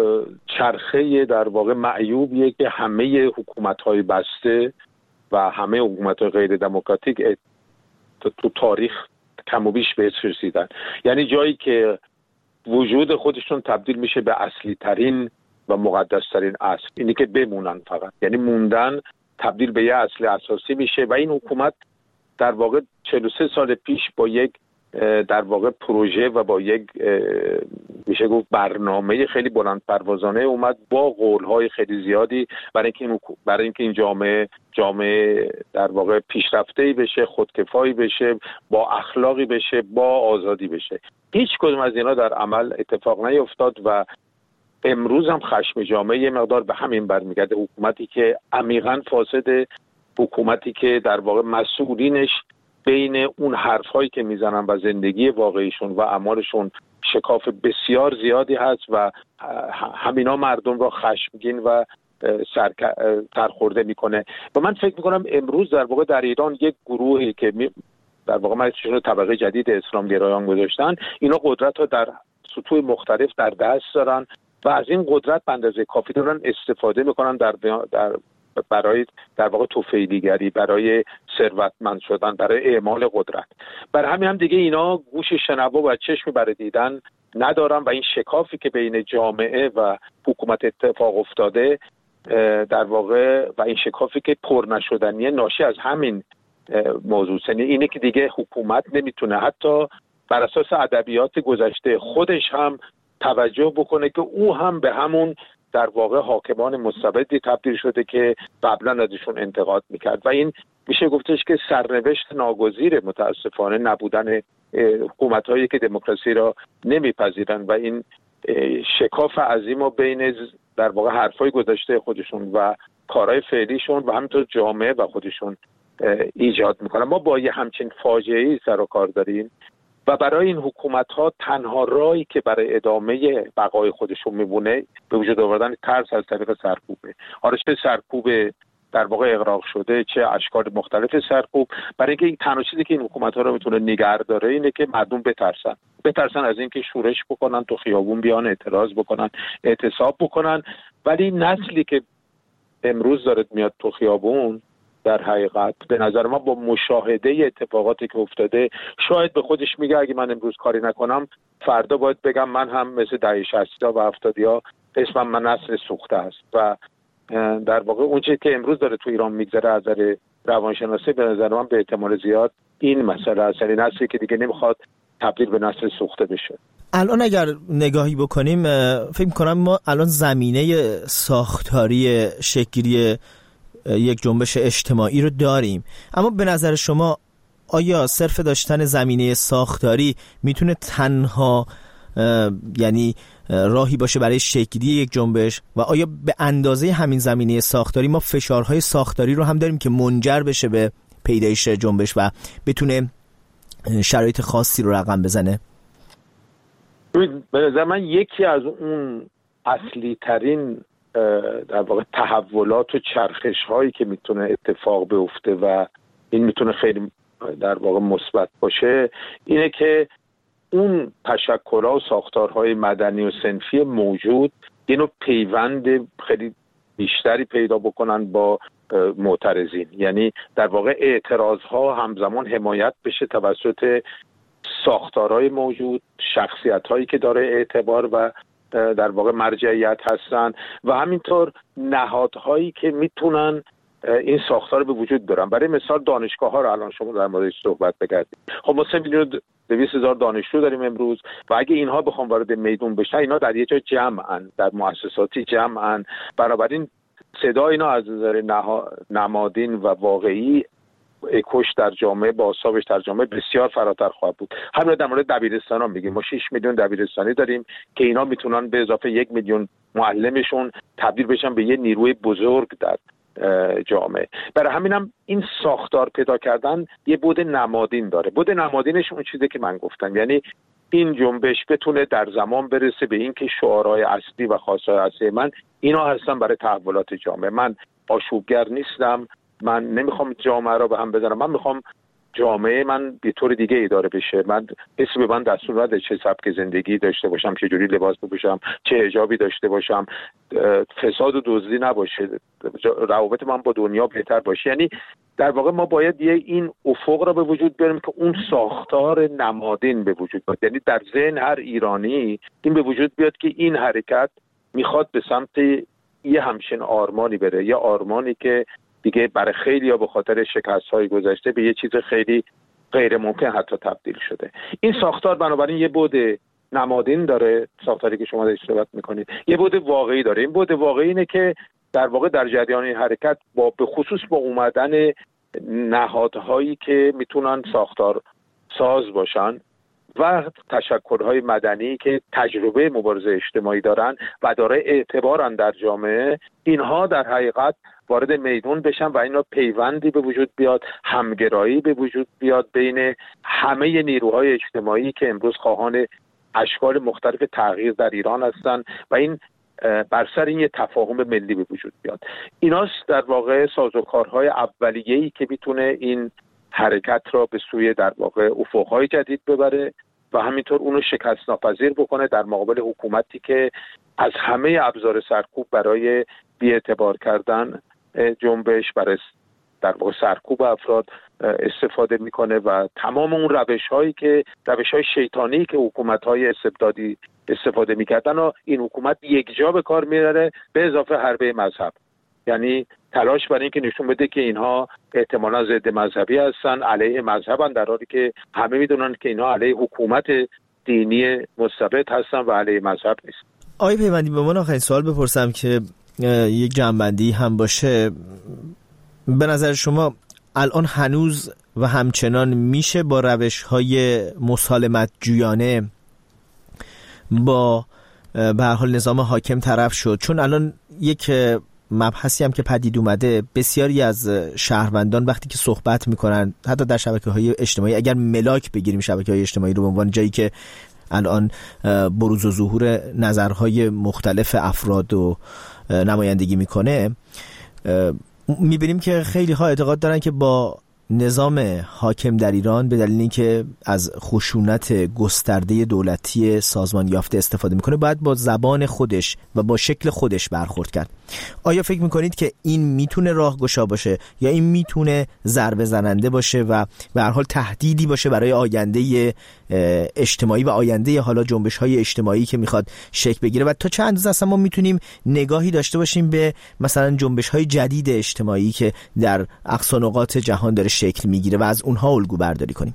چرخه در واقع معیوبیه که همه حکومت‌های بسته و همه حکومت‌های غیر دموکراتیک تو تاریخ کم و بیش بهش رسیدن. یعنی جایی که وجود خودشون تبدیل میشه به اصلی ترین و مقدس ترین اصل، اینی که بمونن فقط، یعنی موندن تبدیل به یه اصل اساسی میشه. و این حکومت در واقع 43 سال پیش با یک در واقع پروژه و با یک میشه گفت برنامه خیلی بلند پروازانه اومد با قولهای خیلی زیادی برای اینکه این جامعه در واقع پیشرفته‌ای بشه، خودکفایی بشه، با اخلاقی بشه، با آزادی بشه. هیچ کدوم از اینا در عمل اتفاق نیفتاد و امروز هم خشم جامعه یه مقدار به همین برمیگرده. حکومتی که عمیقاً فاسده، حکومتی که در واقع مسئولینش بین اون حرف‌هایی که میزنن و زندگی واقعیشون و اعمالشون شکاف بسیار زیادی هست و همینا مردم را خشمگین و سرخورده میکنه. و من فکر میکنم امروز در واقع در ایران یک گروهی که در واقع مجلسشون طبقه جدید اسلام گرایان گذاشتن، اینا قدرت ها در سطوح مختلف در دست دارن و از این قدرت به اندازه کافی دارن استفاده میکنن برای در واقع توفیلیگری، برای ثروتمند شدن، برای اعمال قدرت. برای همین هم دیگه اینا گوش شنوا و چشم برای دیدن ندارن و این شکافی که بین جامعه و حکومت اتفاق افتاده در واقع و این شکافی که پر نشدنیه ناشی از همین موضوع یعنی اینه که دیگه حکومت نمیتونه حتی بر اساس ادبیات گذشته خودش هم توجه بکنه که او هم به همون در واقع حاکمان مستبدی تبدیل شده که قبلا ازشون انتقاد میکرد. و این میشه گفتش که سرنوشت ناگزیر متاسفانه نبودن حکومت‌هایی که دموکراسی را نمیپذیرن و این شکاف عظیم و بین در واقع حرفای گذشته خودشون و کارهای فعلیشون و همینطور جامعه و خودشون ایجاد میکنن. ما با یه همچین فاجعه‌ای سر و کار داریم و برای این حکومت‌ها تنها راهی که برای ادامه بقای خودشون میمونه به وجود آوردن ترس از طریق سرکوبه. آره چه سرکوب در واقع اغراق شده، چه اشکال مختلف سرکوب، برای اینکه تنها چیزی که این حکومت‌ها رو میتونه نگه داره اینه که مردم بترسن از اینکه شورش بکنن، تو خیابون بیان اعتراض بکنن، اعتصاب بکنن. ولی نسلی که امروز داره میاد تو خیابون در حقیقت به نظر ما با مشاهده اتفاقاتی که افتاده شاید به خودش میگه اگه من امروز کاری نکنم فردا باید بگم من هم مثل دهه 60 و 70 اسمم من نسل سوخته است. و در واقع اون چیزی که امروز داره تو ایران میگذره از نظر روانشناسی به نظر من به احتمال زیاد این مسئله است، یعنی نسلی که دیگه نمیخواد تبدیل به نسل سوخته بشه. الان اگر نگاهی بکنیم فکر می‌کنم ما الان زمینه ساختاری شکلی یک جنبش اجتماعی رو داریم، اما به نظر شما آیا صرف داشتن زمینه ساختاری میتونه تنها یعنی راهی باشه برای شکلی یک جنبش و آیا به اندازه همین زمینه ساختاری ما فشارهای ساختاری رو هم داریم که منجر بشه به پیدایش جنبش و بتونه شرایط خاصی رو رقم بزنه؟ به نظر من یکی از اون اصلی ترین در واقع تحولات و چرخش هایی که میتونه اتفاق بیفته و این میتونه خیلی در واقع مثبت باشه اینه که اون تشکل‌ها و ساختارهای مدنی و صنفی موجود اینو پیوند خیلی بیشتری پیدا بکنن با معترضین، یعنی در واقع اعتراضها همزمان حمایت بشه توسط ساختارهای موجود، شخصیت‌هایی که داره اعتبار و در واقع مرجعیت هستن و همینطور نهادهایی که میتونن این ساختار به وجود بیارن. برای مثال دانشگاه ها رو الان شما در موردش صحبت بکردید. خب ما 3,200,000 دانشجو داریم امروز و اگه اینها بخوام وارد میدون بشن اینا در یه جا جمعن، در مؤسساتی جمعن، بنابراین صدا اینا از نظر نمادین و واقعی اکوش در جامعه با حسابش در جامعه بسیار فراتر خواهد بود. همین در مورد دبیرستان ها میگیم، ما 6 میلیون دبیرستانی داریم که اینا میتونن به اضافه 1 میلیون معلمشون تبدیل بشن به یه نیروی بزرگ در جامعه. برای همینم این ساختار پیدا کردن یه بود نمادین داره. بود نمادینش اون چیزی که من گفتم، یعنی این جنبش بتونه در زمان برسه به این که شعارهای اصلی و خواستهای اصلی من اینا هستن برای تحولات جامعه. من آشوبگر نیستم، من نمیخوام جامعه را به هم بزنم، من میخوام جامعه من به طور دیگه اداره بشه. من کسی به من دستور نده چه سبک زندگی داشته باشم، چه جوری لباس بپوشم، چه حجابی داشته باشم، فساد و دزدی نباشه، روابط من با دنیا بهتر باشه. یعنی در واقع ما باید این افق را به وجود بیاریم که اون ساختار نمادین به وجود بیاد. یعنی در ذهن هر ایرانی این به وجود بیاد که این حرکت میخواد به سمت یه همچین آرمانی بره، یه آرمانی که دیگه برای خیلی‌ها به خاطر شکست‌های گذشته به یه چیز خیلی غیر ممکن حتی تبدیل شده. این ساختار بنابراین یه بعد نمادین داره، ساختاری که شما دارید صحبت می‌کنید، یه بعد واقعی داره. این بعد واقعی اینه که در واقع در جریان این حرکت به خصوص با اومدن نهادهایی که میتونن ساختار ساز باشن و تشکل‌های مدنی که تجربه مبارزه اجتماعی دارن و داره اعتبارن در جامعه، اینها در حقیقت وارد میدون بشن و اینا پیوندی به وجود بیاد، همگرایی به وجود بیاد بین همه نیروهای اجتماعی که امروز خواهان اشکال مختلف تغییر در ایران هستن و این بر سر این یه تفاهم ملی به وجود بیاد. ایناست در واقع سازوکارهای اولیه‌ای که میتونه این حرکت را به سوی در واقع افقهای جدید ببره و همینطور اونو شکست ناپذیر بکنه در مقابل حکومتی که از همه ابزار سرکوب برای بی‌اعتبار کردن جنبش، برای در واقع سرکوب افراد استفاده میکنه و تمام اون روش‌های شیطانی که حکومت‌های استبدادی استفاده میکردن و این حکومت یک جا به کار میبره، به اضافه حربه مذهب. یعنی تلاش برای اینکه نشون بده که اینها احتمالاً ضد مذهبی هستن، علیه مذهبن، در حالی که همه میدونن که اینها علیه حکومت دینی مستبد هستن و علیه مذهب نیست. آقای پیوندی، به من آخرین سوال بپرسم که یک جنبندی هم باشه. به نظر شما الان هنوز و همچنان میشه با روش‌های مسالمت جویانه با به هر حال نظام حاکم طرف شد؟ چون الان یک مبحثی هم که پدید اومده، بسیاری از شهروندان وقتی که صحبت میکنن حتی در شبکه‌های اجتماعی، اگر ملاک بگیریم شبکه‌های اجتماعی رو به عنوان جایی که الان بروز و ظهور نظرهای مختلف افراد و نمایندگی میکنه، میبینیم که خیلی ها اعتقاد دارن که با نظام حاکم در ایران به دلیل اینکه از خشونت گسترده دولتی سازمان یافته استفاده میکنه، باید با زبان خودش و با شکل خودش برخورد کرد. آیا فکر میکنید که این میتونه راهگشا باشه یا این میتونه ضربه زننده باشه و به هر حال تهدیدی باشه برای آینده اجتماعی و آینده حالا جنبش‌های اجتماعی که میخواد شکل بگیره؟ و تا چند اندازه اصلا ما میتونیم نگاهی داشته باشیم به مثلا جنبش‌های جدید اجتماعی که در اقصا نقاط جهان داره شکل میگیره و از اونها الگو برداری کنیم؟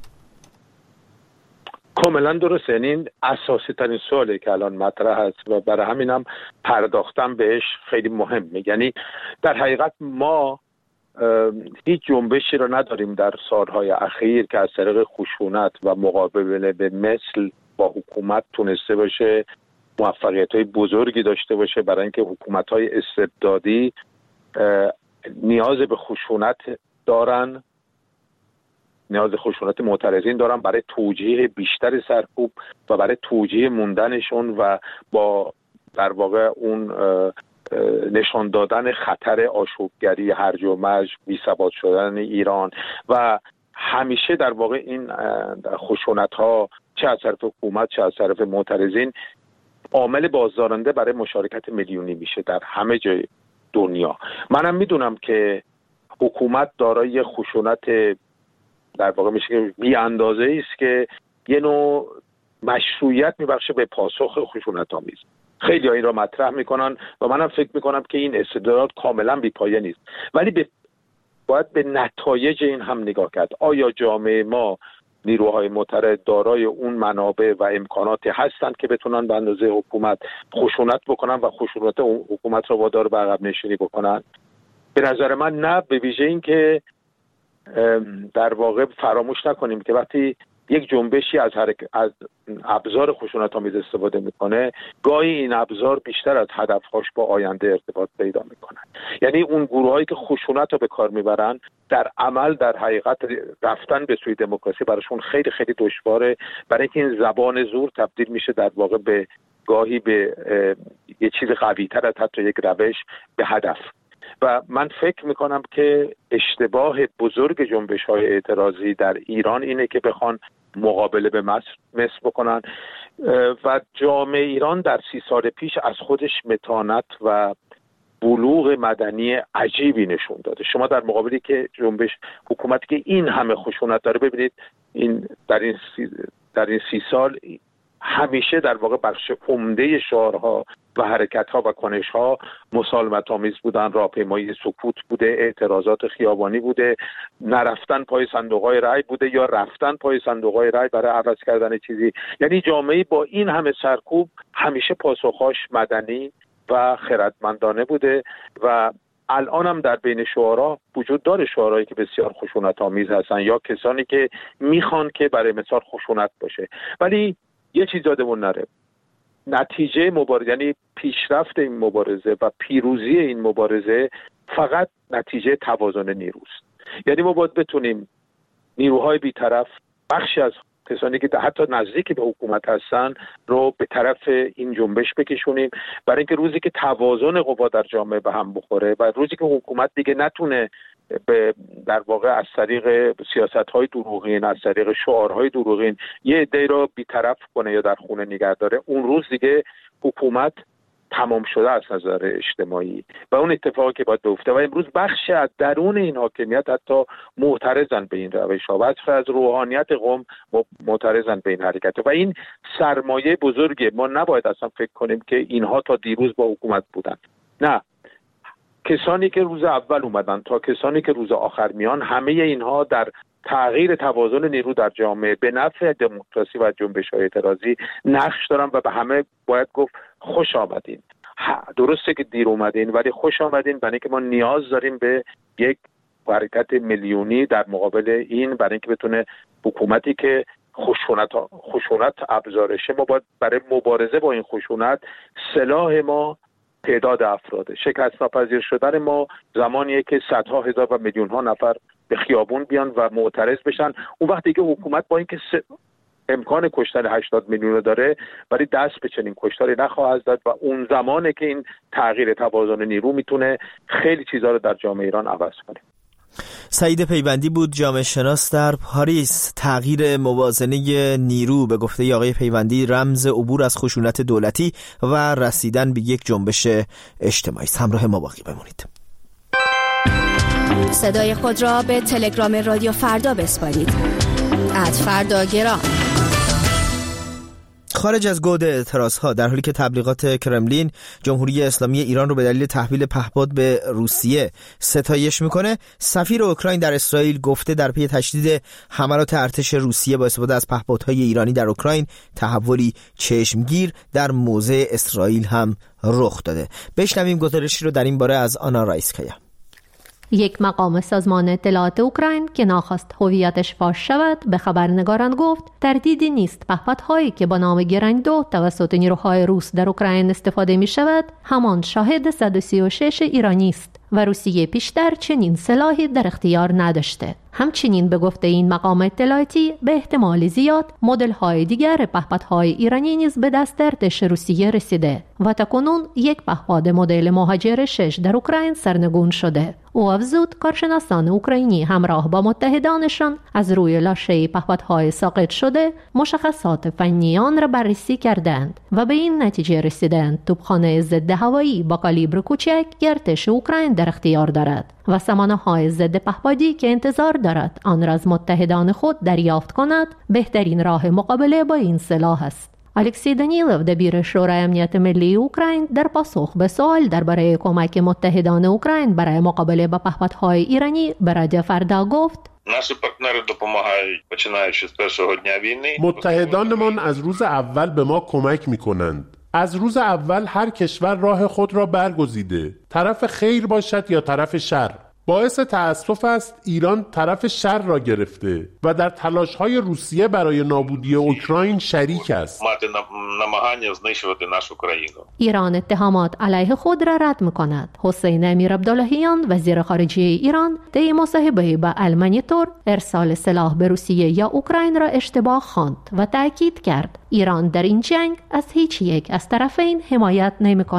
کاملا درسته. این اساسی ترین سوالی که الان مطرح است و برای همینم پرداختم بهش خیلی مهمه. یعنی در حقیقت ما هیچ جنبشی رو نداریم در سالهای اخیر که از طریق خشونت و مقابله به مثل با حکومت تونسته باشه موفقیت‌های بزرگی داشته باشه، برای اینکه حکومت‌های استبدادی نیاز به خشونت دارن، نیاز خشونت معترضین دارن برای توجیه بیشتر سرکوب و برای توجیه موندنشون و با در واقع اون نشان دادن خطر آشوبگری، هرج و مرج، بی‌ثبات شدن ایران. و همیشه در واقع این خشونت ها چه از طرف حکومت چه از طرف معترضین عامل بازدارنده برای مشارکت میلیونی میشه در همه جای دنیا. منم میدونم که حکومت دارای خشونت در واقع میشه بی اندازه است که یه نوع مشروعیت میبخشه به پاسخ خشونت‌آمیز. خیلی ها این را مطرح میکنن و منم فکر میکنم که این استدلال کاملا بی‌پایه نیست، ولی باید به نتایج این هم نگاه کرد. آیا جامعه ما نیروهای معترض دارای اون منابع و امکاناتی هستند که بتونن به اندازه حکومت خشونت بکنن و خشونت حکومت را وادار به عقب نشینی بکنن؟ به نظر من نه، به ویژه این که در واقع فراموش نکنیم که وقتی یک جنبشی از ابزار خشونت‌آمیز استفاده میکنه، گاهی این ابزار بیشتر از هدفهاش با آینده ارتباط پیدا میکنن. یعنی اون گروهایی که خشونت رو به کار میبرن در عمل در حقیقت رفتن به سوی دموکراسی براشون خیلی خیلی دشواره، برای اینکه این زبان زور تبدیل میشه در واقع به گاهی به یه چیز قوی‌تر از حتی یک روش به هدف. و من فکر میکنم که اشتباه بزرگ جنبش‌های اعتراضی در ایران اینه که بخوان مقابله به مصر بکنن و جامعه ایران در 30 سال پیش از خودش متانت و بلوغ مدنی عجیبی نشون داده. شما در مقابلی که جنبش حکومتی که این همه خشونت داره، ببینید این در این 30 سال همیشه در واقع بخش عمده شعارها و حرکت‌ها و کنش‌ها مسالمت‌آمیز بودن، راهپیمایی سکوت بوده، اعتراضات خیابانی بوده، نرفتن پای صندوق‌های رای بوده یا رفتن پای صندوق‌های رای برای عوض کردن چیزی. یعنی جامعه با این همه سرکوب همیشه پاسخ‌هاش مدنی و خردمندانه بوده و الان هم در بین شعارا وجود داره شعارهایی که بسیار خشونت‌آمیز هستن یا کسانی که میخوان که برای مثال خشونت باشه. ولی یه چیز یادمون نره، نتیجه مبارزه یعنی پیشرفت این مبارزه و پیروزی این مبارزه فقط نتیجه توازن نیروست. یعنی ما باید بتونیم نیروهای بی‌طرف، بخشی از کسانی که حتی نزدیک به حکومت هستن رو به طرف این جنبش بکشونیم، برای اینکه روزی که توازن قوا در جامعه به هم بخوره و روزی که حکومت دیگه نتونه در واقع از طریق سیاست‌های دروغین، از طریق شعارهای دروغین یه عده‌ای رو بی‌طرف کنه یا در خونه نگه داره، اون روز دیگه حکومت تمام شده از نظر اجتماعی و اون اتفاقی که باید بیفته. و امروز بخش از درون این حاکمیت حتی معترضن به این روش‌ها و از روحانیت قوم معترضن به این حرکت و این سرمایه بزرگه. ما نباید اصلا فکر کنیم که اینها تا دیروز با حکومت بودن. نه، کسانی که روز اول اومدن تا کسانی که روز آخر میان، همه اینها در تغییر توازن نیرو در جامعه به نفع دموکراسی و جنبش‌های اعتراضی نقش دارن و به همه باید گفت خوش آمدین. درسته که دیر اومدین ولی خوش آمدین، برای اینکه ما نیاز داریم به یک حرکت میلیونی در مقابل این، برای اینکه بتونه حکومتی که خشونت ابزارشه، ما باید برای مبارزه با این خشونت سلاح ما تعداد افراده. شکست ناپذیر شدن ما زمانیه که صدها هزار و میلیون ها نفر به خیابون بیان و معترض بشن. اون وقتی که حکومت با اینکه امکان کشتن 80 میلیون داره ولی دست به چنین کشتاری نخواهد داد و اون زمانه که این تغییر توازن نیرو میتونه خیلی چیزا رو در جامعه ایران عوض کنه. سعید پیوندی بود، جامعه شناس در پاریس. تغییر موازنه نیرو به گفته آقای پیوندی رمز عبور از خشونت دولتی و رسیدن به یک جنبش اجتماعی است. همراه ما باقی بمونید. صدای خود را به تلگرام رادیو فردا بسپارید. @فرداگرام. خارج از گود اعتراضها، در حالی که تبلیغات کرملین جمهوری اسلامی ایران رو به دلیل تحویل پهپاد به روسیه ستایش میکنه، سفیر اوکراین در اسرائیل گفته در پی تشدید حملات ارتش روسیه با استفاده از پهپادهای ایرانی در اوکراین تحولی چشمگیر در موضع اسرائیل هم رخ داده. بشنویم گزارشی رو در این باره از آنا رایسکایا. یک مقام سازمان اطلاعات اوکراین که ناخواست هویتش فاش شود به خبرنگاران گفت تردیدی نیست پهپادهایی که با نام گرنگ 2 توسط نیروهای روس در اوکراین استفاده می شود همان شاهد 136 ایرانی است و روسیه پیشتر چنین سلاحی در اختیار نداشته. همچنین به گفته این مقام اطلاعاتی به احتمال زیاد مدل‌های دیگر پهپادهای ایرانی نیز به دست ارتش روسیه رسیده و تاکنون یک پهپاد مدل مهاجر 6 در اوکراین سرنگون شده. او افزود کارشناسان اوکراینی همراه با متحدانشان از روی لاشه پهپادهای ساقط شده مشخصات فنی آن را بررسی کردند و به این نتیجه رسیدند توپخانه ضد هوایی با کالیبر کوچک ارتش اوکراین در اختیار دارد و سامانه‌های ضد پهپادی که انتظار دارد آن را از متحدان خود دریافت کند بهترین راه مقابله با این سلاح است. الکسی دانیلوف دبیر شورای امنیت ملی اوکراین در پاسخ به سوال درباره کمک متحدان اوکراین برای مقابله با پهپادهای ایرانی به رادیو فردا گفت: наші партнери допомагають починаючи з першого дня війни. متحدانمان از روز اول به ما کمک می‌کنند. از روز اول هر کشور راه خود را برگزیده، طرف خیر باشد یا طرف شر. باعث تأسف است ایران طرف شر را گرفته و در تلاش‌های روسیه برای نابودی اوکراین شریک است. ایران اتهامات علیه خود را رد می‌کند. حسین امیر عبداللهیان وزیر خارجه ایران طی مصاحبه با المانیتور ارسال سلاح به روسیه یا اوکراین را اشتباه خواند و تأکید کرد ایران در این جنگ از هیچ یک از طرفین حمایت نمی‌کند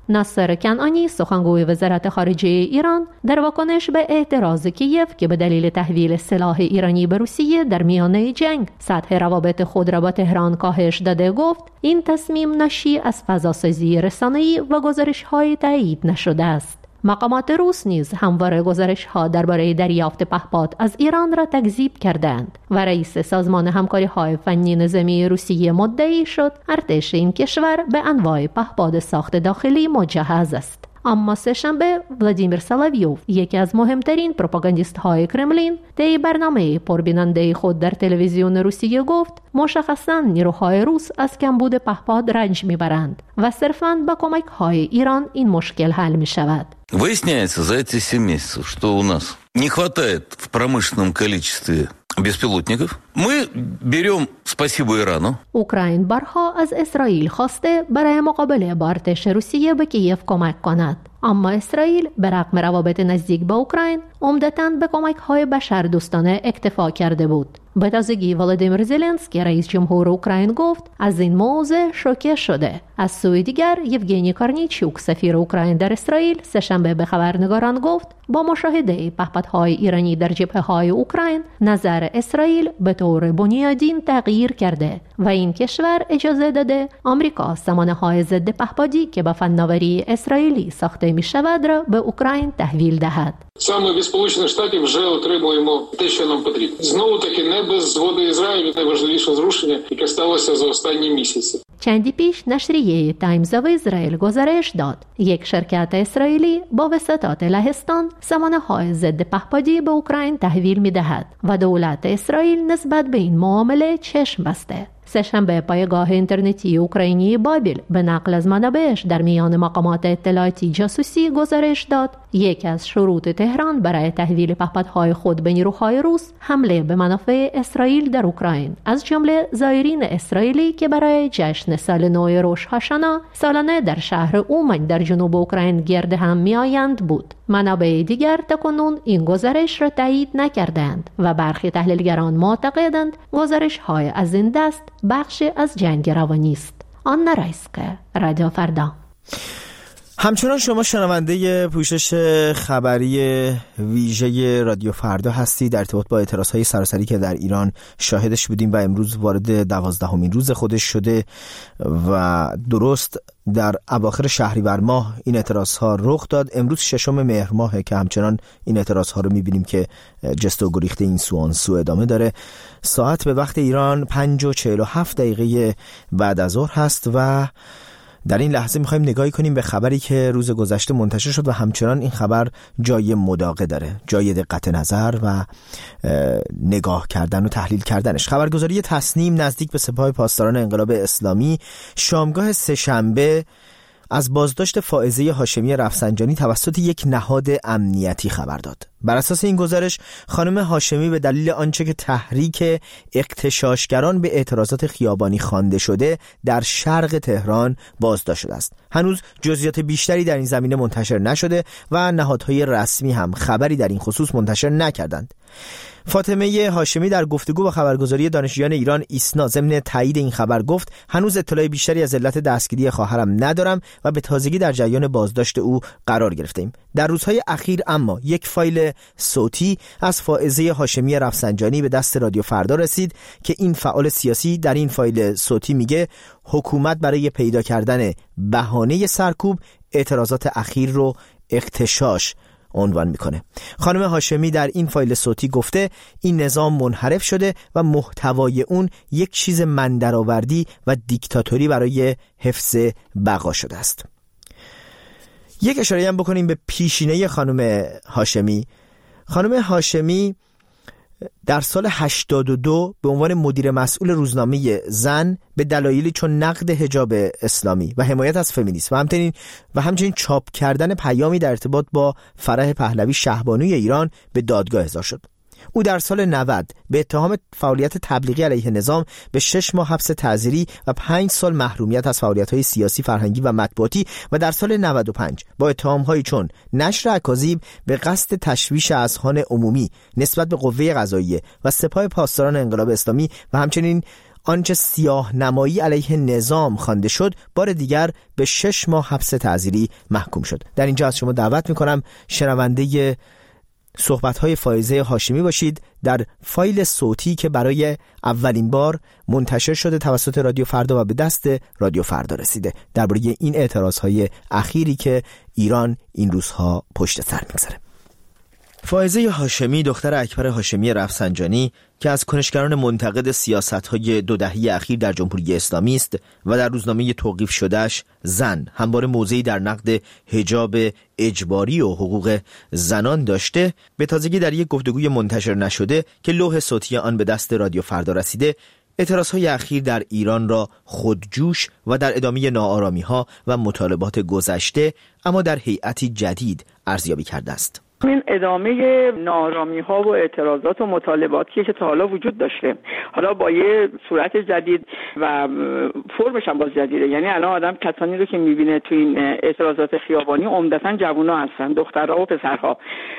ناصر کنعانی سخنگوی وزارت خارجه ایران در واکنش به اعتراض کیف که به دلیل تحویل سلاح ایرانی به روسیه در میانه جنگ سطح روابط خود را با تهران کاهش داده گفت این تصمیم ناشی از فضاسازی رسانه‌ای و گزارش‌های تایید نشده است. مقامات روس نیز همواره گزارش‌ها درباره دریافت پهپاد از ایران را تکذیب کردند و رئیس سازمان همکاری‌های فنی نظامی روسیه مدعی شد ارتش این کشور به انواع پهپاد ساخت داخلی مجهز است. اما سه‌شنبه ولادیمیر سالاویوف، یکی از مهمترین پروپاگاندیست‌های کرملین، طی برنامه پربیننده خود در تلویزیون روسیه گفت مشخصاً نیروهای روس از کمبود پهپاد رنج میبرند و صرفاً با کمک‌های ایران این مشکل حل می‌شود. Выясняется за эти 7 месяцев, что у нас не хватает в промышленном количестве беспилотников. Мы берем, спасибо Ирану. اوکراین بارها از اسرائیل خواسته برای مقابله با ارتش روسیه به کیف کمک کند. اما اسرائیل به رغم روابط نزدیک با اوکراین عمدتاً به کمک‌های بشردوستانه اکتفا کرده بود. به تازگی ولادیمیر زلنسکی رئیس جمهور اوکراین گفت از این موضوع شوکه شده. از سوی دیگر یوگنی کارنیچوک سفیر اوکراین در اسرائیل سه‌شنبه به خبرنگاران گفت با مشاهده پهپادهای ایرانی در جبهه‌های اوکراین نظر اسرائیل به طور بنیادین تغییر کرده و این کشور اجازه داده آمریکا سامانه‌های ضد پهپادی که با فناوری اسرائیلی ساخته می‌شود را به اوکراین تحویل دهد. Саме від Сполучених Штатів вже отримуємо те, що нам потрібно. Знову-таки не без згоди Ізраїлю найважливіше зрушення, яке сталося за останні місяці. چندی پیش نشریه تایمز آف اسرائیل گزارش داد یک شرکت اسرائیلی با وساطت لهستان سامانه‌های ضد پهپادی به اوکراین تحویل می‌دهد و دولت اسرائیل نسبت به این معامله چشم بسته. سه‌شنبه پایگاه اینترنتی اوکراینی بابل به نقل از منابعش در میان مقامات اطلاعاتی جاسوسی گزارش داد یکی از شروط تهران برای تحویل پهپادهای خود به نیروهای روس حمله به منافع اسرائیل در اوکراین، از جمله زائرین اسرائیلی که برای جشن سال نو روش هاشانا سالانه در شهر اومن در جنوب اوکراین گرد هم میآیند بود. منابع دیگر تاکنون این گزارش را تایید نکردند و برخی تحلیلگران معتقدند گزارش‌های از این دست بخشی از جنگ روانی است. آنا رایسکه، رادیو فردا. همچنان شما شنونده پوشش خبری ویژه رادیو فردا هستید در ارتباط با اعتراضهای سراسری که در ایران شاهدش بودیم و امروز وارد 12مین روز خودش شده و درست در اواخر شهریور ماه این اعتراضها رخ داد. امروز 6 مهر ماه که همچنان این اعتراضها رو می‌بینیم که جست و گریخته این سو آن سو ادامه داره. ساعت به وقت ایران 5:47 بعد از ظهر هست و در این لحظه می‌خوایم نگاهی کنیم به خبری که روز گذشته منتشر شد و همچنان این خبر جای مداقه داره، جای دقت نظر و نگاه کردن و تحلیل کردنش. خبرگزاری تصنیم نزدیک به سپاه پاسداران انقلاب اسلامی شامگاه سه‌شنبه از بازداشت فائزه هاشمی رفسنجانی توسط یک نهاد امنیتی خبر داد. بر اساس این گزارش خانم هاشمی به دلیل آنچه که تحریک اغتشاشگران به اعتراضات خیابانی خوانده شده در شرق تهران بازداشت شده است. هنوز جزئیات بیشتری در این زمینه منتشر نشده و نهادهای رسمی هم خبری در این خصوص منتشر نکردند. فاطمه هاشمی در گفتگو با خبرگزاری دانشجویان ایران ایسنا ضمن تایید این خبر گفت هنوز اطلاع بیشتری از علت دستگیری خواهرم ندارم و به تازگی در جریان بازداشت او قرار گرفتیم. در روزهای اخیر اما یک فایل صوتی از فائزه هاشمی رفسنجانی به دست رادیو فردا رسید که این فعال سیاسی در این فایل صوتی میگه حکومت برای پیدا کردن بهانه سرکوب اعتراضات اخیر رو اغتشاش عنوان میکنه. خانم هاشمی در این فایل صوتی گفته این نظام منحرف شده و محتوای اون یک چیز مندرآوردی و دیکتاتوری برای حفظ بقا شده است. یک اشاره هم بکنیم به پیشینه خانم هاشمی. خانم هاشمی در سال 82 به عنوان مدیر مسئول روزنامه زن به دلایلی چون نقد حجاب اسلامی و حمایت از فمینیسم و همچنین چاپ کردن پیامی در ارتباط با فرح پهلوی شهبانوی ایران به دادگاه احضار شد. او در سال 90 به اتهام فعالیت تبلیغی علیه نظام به 6 ماه حبس تعزیری و 5 سال محرومیت از فعالیت‌های سیاسی، فرهنگی و مطبوعاتی و در سال 95 با اتهام‌هایی چون نشر اکاذیب به قصد تشویش اذهان عمومی نسبت به قوه قضاییه و سپاه پاسداران انقلاب اسلامی و همچنین آنچه سیاه نمایی علیه نظام خوانده شد بار دیگر به 6 ماه حبس تعزیری محکوم شد. در اینجا از شما دعوت میکنم شنونده صحبت‌های فائزه هاشمی باشید در فایل صوتی که برای اولین بار منتشر شده توسط رادیو فردا و به دست رادیو فردا رسیده درباره این اعتراض‌های اخیری که ایران این روزها پشت سر می‌گذاره. فائزه هاشمی دختر اکبر هاشمی رفسنجانی که از کنشگران منتقد سیاست‌های 2 دهه اخیر در جمهوری اسلامی است و در روزنامه توقیف شدهش زن همواره موضعی در نقد حجاب اجباری و حقوق زنان داشته، به تازگی در یک گفتگوی منتشر نشده که لوح صوتی آن به دست رادیو فردا رسیده، اعتراضهای اخیر در ایران را خودجوش و در ادامه ناآرامی‌ها و مطالبات گذشته اما در هیئتی جدید ارزیابی کرده است. این ادامه ناآرامی‌ها و اعتراضات و مطالباتی که تا حالا وجود داشته، حالا با یه صورت جدید و فرمش هم باز جدیده. یعنی الان آدم کسانی رو که می‌بینه تو این اعتراضات خیابانی عمدتاً جوونا هستن، دخترها و پسرها،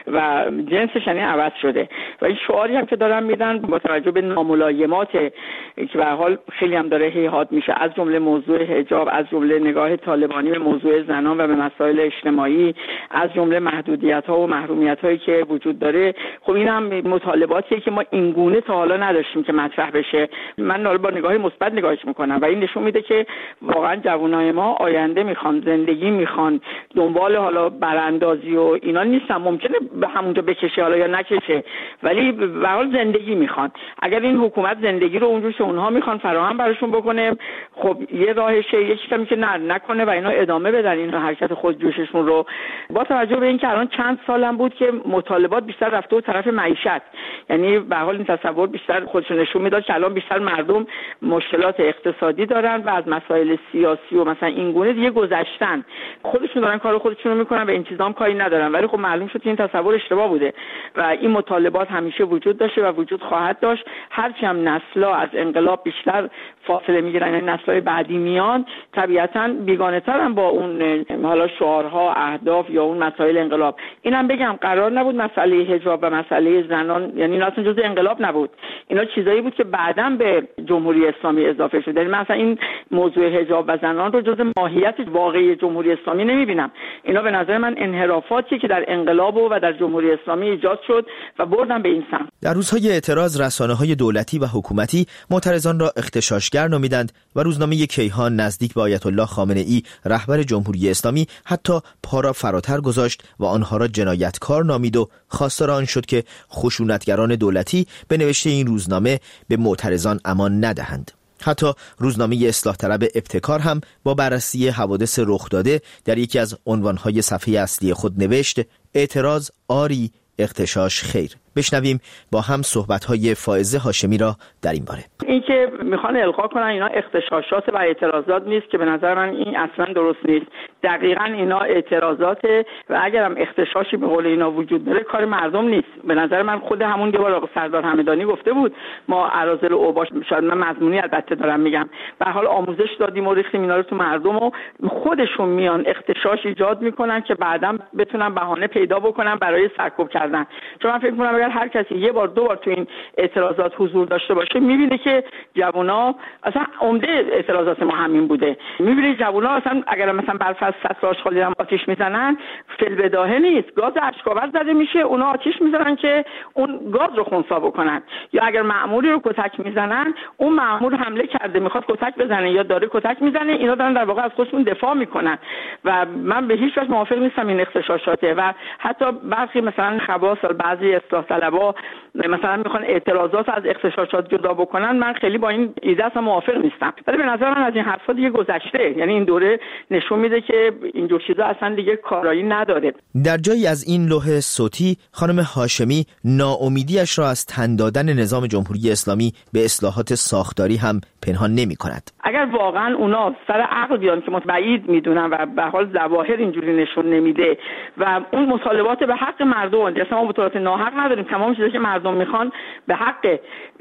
و جنسش یعنی عوض شده. و این شعاری هم که دارن میدن با توجه به ناملایمات که به هر حال خیلی هم داره هیهات میشه، از جمله موضوع حجاب، از جمله نگاه طالبانی به موضوع زنان و به مسائل اجتماعی، از جمله محدودیت‌ها و محرومیت‌هایی که وجود داره. خب این هم مطالباتیه که ما اینگونه تا حالا نداشتیم که مطرح بشه. من با نگاه مثبت نگاهش میکنم و این نشون میده که واقعا جوانای ما آینده میخوان، زندگی میخوان، دنبال حالا براندازی و اینا نیستن. ممکنه به همونجا بکشه حالا یا نکشه، ولی به هر حال زندگی میخوان. اگر این حکومت زندگی رو اونجوری که اونها میخوان فراهم براشون بکنه، خب یه راهشه، یه چیزی که نکنه و اینا ادامه بدن این حرکت خودجوششون رو. با توجه به اینکه الان چند سالم بود که مطالبات بیشتر رفته و طرف معیشت، یعنی به حال این تصور بیشتر خودشون نشون میداد که الان بیشتر مردم مشکلات اقتصادی دارن و از مسائل سیاسی و مثلا این گونه دیگه گذشتن، خودشون دارن کار خودشون رو میکنن و این چیزا هم کاری ندارن. ولی خب معلوم شد که این تصور اشتباه بوده و این مطالبات همیشه وجود داشته و وجود خواهد داشت. هرچی هم نسل‌ها از انقلاب بیشتر فاصله میگیرن، یعنی نسل‌های بعدی میان، طبیعتاً بیگانه‌ترن با اون حالا شعارها، اهداف یا اون مسائل انقلاب. اینم بگم قرار نبود مسئله حجاب و مسئله زنان، یعنی اینا اصلا جزء انقلاب نبود. اینا چیزایی بود که بعداً به جمهوری اسلامی اضافه شد. یعنی مثلا این موضوع حجاب و زنان رو جزء ماهیت واقعی جمهوری اسلامی نمیبینم. اینا به نظر من انحرافاتی که در انقلاب و در جمهوری اسلامی ایجاد شد و بردن به این سمت. در روزهای اعتراض رسانه‌های دولتی و حکومتی معترضان را اغتشاشگر نامیدند و روزنامه کیهان نزدیک به آیت الله خامنه‌ای رهبر جمهوری اسلامی حتی پا را فراتر گذاشت و آنها را جنایتکار نامید و خواستار آن شد که خشونتگران دولتی به نوشته این روزنامه به معترضان امان ندهند. حتی روزنامه اصلاح طلب ابتکار هم با بررسی حوادث رخ داده در یکی از عنوانهای صفحه اصلی خود نوشت: اعتراض آری، اغتشاش خیر. بشنویم با هم صحبت‌های فائزه هاشمی را در این باره. این که میخوان القا کنن اینا اغتشاشات و اعتراضات نیست که به نظر من این اصلا درست نیست. دقیقاً اینا اعتراضاته و اگر هم اغتشاشی به قول اینا وجود داره کار مردم نیست. به نظر من خود همون دیوار آقا سردار همدانی گفته بود ما اراذل و اوباش، شاید من مضمونی البته دارم میگم، به هر حال آموزش دادیم و ریختیم اینا رو تو مردم و خودشون میان اغتشاش ایجاد میکنن که بعداً بتونن بهانه پیدا بکنن برای سرکوب کردن. چون من فکر می‌کنم اگر هر کسی یه بار دو بار تو این اعتراضات حضور داشته باشه میبینه که جوونا اصلا عمده اعتراضات ما همین بوده. میبینه جوونا اصلا اگر مثلا برف از سطل آشغالی هم آتیش میزنن فی‌البداهه نیست، گاز اشک‌آور زده میشه، اونا آتیش میزنن که اون گاز رو خنثی بکنن. یا اگر مأموری رو کتک میزنن، اون مأمور حمله کرده میخواد کتک بزنه یا داره کتک میزنه، اینا دارن در واقع از خودشون دفاع میکنن و من به هیچ وجه موافق نیستم این اغتشاشاته. و حتی برخی مثلا خواص بعضی اصلاح طلبا مثلا میخوان اعتراضات از اغتشاشات جدا بکنن، من خیلی با این ایده اصلا موافق نیستم. ولی به نظر من از این حرفا دیگه گذشته، یعنی این دوره نشون میده که اینجور چیزا اصلا دیگه کارایی نداره. در جایی از این لوح صوتی خانم هاشمی ناامیدیش را از تن دادن نظام جمهوری اسلامی به اصلاحات ساختاری هم پنهان نمی‌کند. اگر واقعا اونا سر عقل بیان که بعید میدونن و به حال ظواهر اینجوری نشون نمیده و اون مطالبات به حق مردم، اصلا ما مطالبات ناحق نداریم، تمام چیزایی که مردم میخوان به حق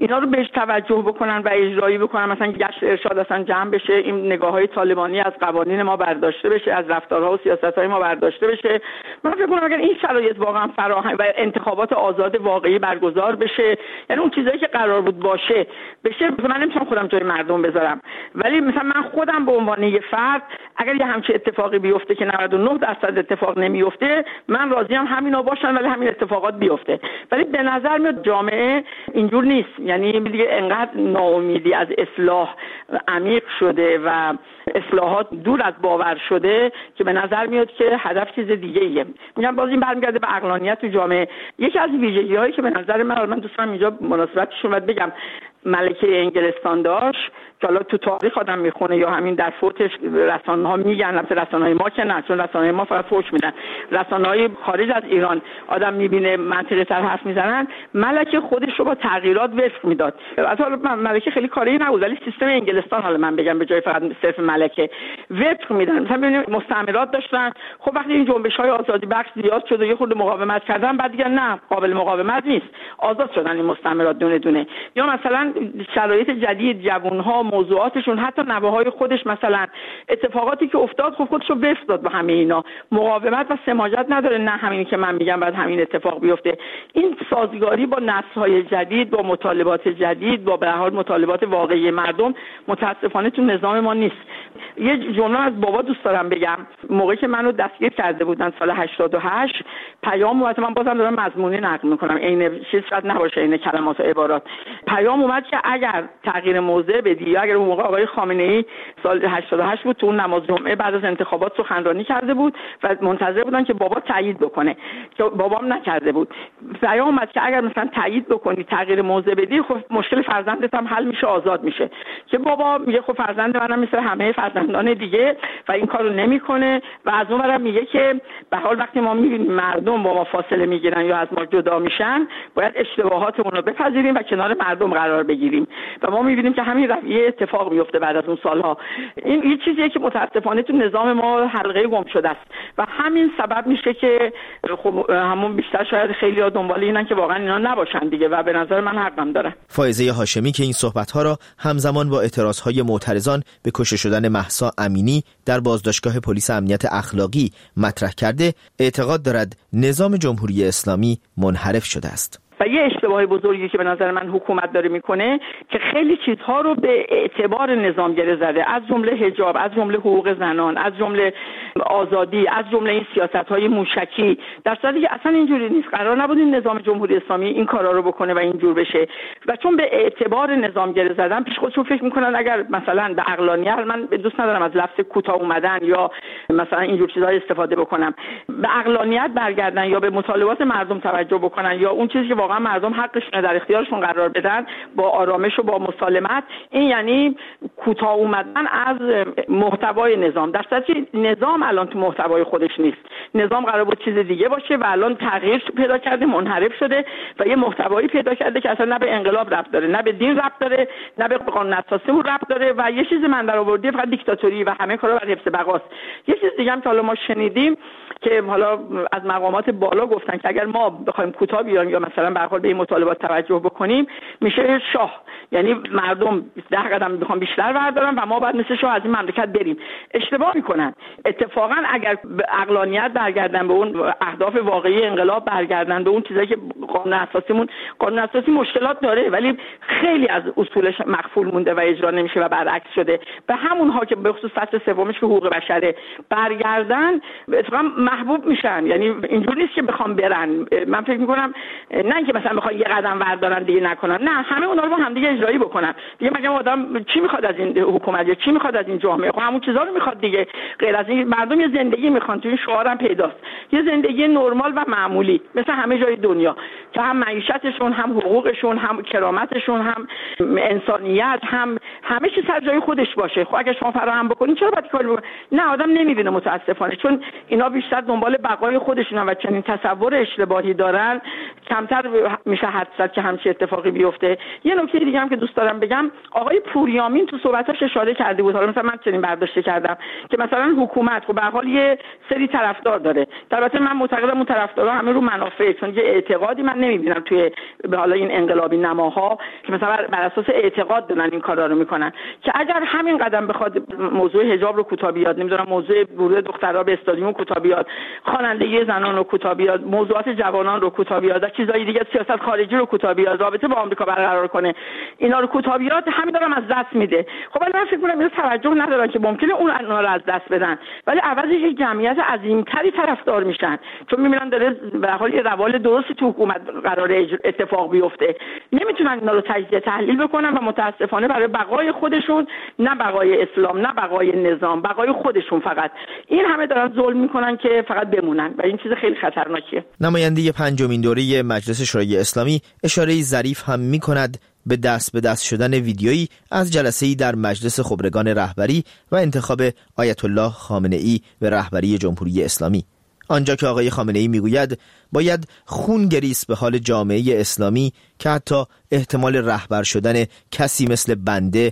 اینا رو بهش توجه بکنن و اجرایی بکنن، مثلا گشت ارشاد اصلا جمع بشه، این نگاه‌های طالبانی از قوانین ما برداشته بشه، از رفتارها و سیاست‌های ما برداشته بشه. من فکر کنم اگر این شرایط واقعا فراهم و انتخابات آزاد واقعی برگزار بشه، یعنی اون چیزایی که قرار بود باشه بشه، من نمی‌تونم خودم جای مردم بذارم، ولی مثلا من خودم به عنوان یه فرد اگر یه همچین اتفاقی بیفته که 99% اتفاق نمیفته، من راضیم همینا باشن ولی همین اتفاقات بیفته. ولی به نظر میاد جامعه اینجور نیست، یعنی دیگه انقدر ناامیدی از اصلاح عمیق شده و اصلاحات دور از باور شده که به نظر میاد که هدف چیز دیگه ایه. میگم باز این برمیگرده به عقلانیت تو جامعه. یکی از ویژگی‌هایی که به نظر من دوست دارم اینجا مناسبتشون بگم ملکه انگلستان داشت که حالا تو تاریخ آدم میخونه یا همین در فوتش رسانه‌ها میگن، البته رسانه‌های ما که نه، چون رسانه‌های ما فقط فوش میدن، رسانه‌های خارج از ایران آدم میبینه منطقی تر حرف میزنن. ملکه خودش رو با تغییرات وفق میداد. البته ملکه خیلی کاری نبود ولی سیستم انگلستان، حالا من بگم به جای فقط صرف ملکه، وفق میدن. مثلا ببینید مستعمرات داشتن، خب وقتی این جنبش‌های آزادی بخش زیاد شد و یه خورده مقاومت کردن، بعد دیگه نه قابل مقاومت نیست، آزاد شدن این مستعمرات دونه دونه. یا مثلا شرایط جدید، جوان‌ها، موضوعاتشون، حتی نوه‌های خودش، مثلا اتفاقاتی که افتاد خب خودش رو وفق داد به همه اینا، مقاومت و سماجت نداره، نه همین که من میگم بعد همین اتفاق بیفته. این سازگاری با نسل‌های جدید، با مطالبات جدید، با به هر حال مطالبات واقعی مردم متاسفانه تو نظام ما نیست. یه جمله از بابا دوست دارم بگم، موقعی که منو دستگیر کرده بودن سال 88 پیام اومد، من بازم دارم مضمونی نقل میکنم، عین چیز شاید نباشه، عین کلمات و عبارات. پیام اومد که اگر تغییر موضع بدی، یا اگر اون موقع آقای خامنه‌ای سال 88 بود تو اون نماز جمعه بعد از انتخابات سخنرانی کرده بود و منتظر بودن که بابا تایید بکنه که بابام نکرده بود. پیام اومد که اگر مثلا تایید بکنی، تغییر موضع بدی، خب مشکل فرزندت هم حل میشه، آزاد میشه. که بابا میگه خب فرزند منم مثل همه فرزندان دیگه و این کارو نمیکنه و از اون ورم میگه که به حال وقتی ما میبینیم مردم با ما فاصله میگیرن یا از ما جدا میشن، باید اشتباهاتمون رو بپذیریم و کنار مردم قرار بگیریم. و ما میبینیم که همین رویه اتفاق میفته بعد از اون سالها. این یه چیزیه که متاسفانه تو نظام ما حلقه گم شده است و همین سبب میشه که خب همون بیشتر شاید خیلی‌ها دنبال اینن که واقعا اینا نباشن دیگه و به نظر من حقم داره. فائزه هاشمی که این صحبت‌ها را همزمان با اعتراض‌های معترضان به کشته شدن مهسا امینی در بازداشتگاه پلیس امنیت اخلاقی مطرح کرده، اعتقاد دارد نظام جمهوری اسلامی منحرف شده است. و یه اشتباه بزرگی که به نظر من حکومت داره میکنه که خیلی چیزها رو به اعتبار نظام گره زده، از جمله حجاب، از جمله حقوق زنان، از جمله آزادی، از جمله این سیاست‌های موشکی، در صورتی که اصلا اینجوری نیست. قرار نبود این نظام جمهوری اسلامی این کارا رو بکنه و اینجور بشه و چون به اعتبار نظام گره زدن پیش خودشون فکر میکنن اگر مثلا به عقلانیت، من دوست ندارم از لفظ کوتاه اومدن یا مثلا اینجور چیزا استفاده بکنم، به عقلانیت برگردن یا به مطالبات مردم توجه بکنن یا اون چیزی که واقعا مردم حقشون در اختیارشون قرار بدن با آرامش و با مسالمت، این یعنی کوتاه اومدن از محتوای نظام. در صورتی نظام الان تو محتوای خودش نیست، نظام قرار بود چیز دیگه باشه و الان تغییر پیدا کرده، منحرف شده و یه محتوایی پیدا کرده که اصلا نه به انقلاب ربط داره، نه به دین ربط داره، نه به قانون اساسیمون ربط داره و یه چیز من درآوردی فقط دیکتاتوری و همه کارا برای حفظ بقاست. یه چیز دیگه هم که حالا ما شنیدیم که حالا از مقامات بالا گفتن که اگر ما بخوایم کوتاه بیایم یا مثلا به هر حال به این مطالبات توجه بکنیم میشه شاه، یعنی مردم 10 قدم بخوام بیشتر بردارن و ما بعد مثل شاه از این مملکت بریم. اشتباه میکنن. اتفاقا اگر به عقلانیت برگردن، به اون اهداف واقعی انقلاب برگردن، به اون چیزایی که قانون اساسی مشکلات داره ولی خیلی از اصولش مخفول مونده و اجرا نمیشه و برعکس شده، به همونها که به خصوص فصل سومش که حقوق بشره برگردن اتفاقا محبوب میشن. یعنی اینجوری نیست که بخوام برن، من فکر میکنم نه اینکه مثلا بخوام یه قدم بردارن دیگه نکنن، نه همه اونا رو با هم دیگه اجرایی بکنن دیگه. مگه آدم چی میخواد از این حکومت یا چی میخواد از این جامعه؟ خب همون چیزا رو میخواد دیگه. غیر از این مردم یه زندگی میخوان، تو این شعارم پیداست، یه زندگی نرمال و معمولی مثل همه جای دنیا که هم معیشتشون، هم حقوقشون، هم کرامتشون، هم انسانیت، هم همه چیز سر جای خودش باشه. خب اگه شما فراهم بکنین چرا باید کاری بکنین؟ نه آدم نمیبینه متاسفانه، چون اینا بیشتر دنبال بقای خودشونن و چنین تصور اشتباهی دارن، کمتر میشه حد زد که همچین اتفاقی بیفته. یه نکته دیگه هم که دوست دارم بگم، آقای پوریامین تو صحبتاش اشاره کرده بود. حالا مثلا من چنین برداشت کردم که مثلا حکومت خب به هر حال یه سری طرفدار داره. البته من معتقدم اون طرفدارا همه رو منافع، چون یه اعتقادی من نمیبینم توی به حالا این انقلابی نماها که مثلا بر اساس اعتقاد دارن این کارا رو میکنن، که اگر همین قدم بخواد موضوع حجاب رو کوتاه بیاد، نمیدونم موضوع ورود دخترها به استادیوم کوتاه بیاد، خوانندگی زنان رو کوتاه بیاد، موضوعات جوانان رو کوتاه بیاد، چیزای دیگه سیاست خارجی رو کوتاه بیاد، رابطه با آمریکا برقرار کنه، اینا رو کوتاه بیاد، همین دارم از دست میده. خب من فکر کنم اینو توجه ندارن که ممکنه اون رو از دست بدن، ولی عوضش یک جمعیت عظیمتری طرفدار میشن، چون میبینن داره به هر حال یه روال درستی تو حکومت قرار اتفاق بیفته. نمیتونن اینا رو تجزیه تحلیل بکنن و متاسفانه برای بقای خودشون، نه بقای اسلام، نه بقای نظام، بقای خودشون فقط این همه دارن ظلم میکنن که فقط بمونن و این چیز خیلی خطرناکیه. نماینده پنجمین دوره مجلس شورای اسلامی اشاره ظریف هم میکند به دست شدن ویدیویی از جلسه‌ای در مجلس خبرگان رهبری و انتخاب آیت الله خامنه‌ای به رهبری جمهوری اسلامی، آنجا که آقای خامنه‌ای میگوید باید خون گریست به حال جامعه اسلامی که حتی احتمال رهبر شدن کسی مثل بنده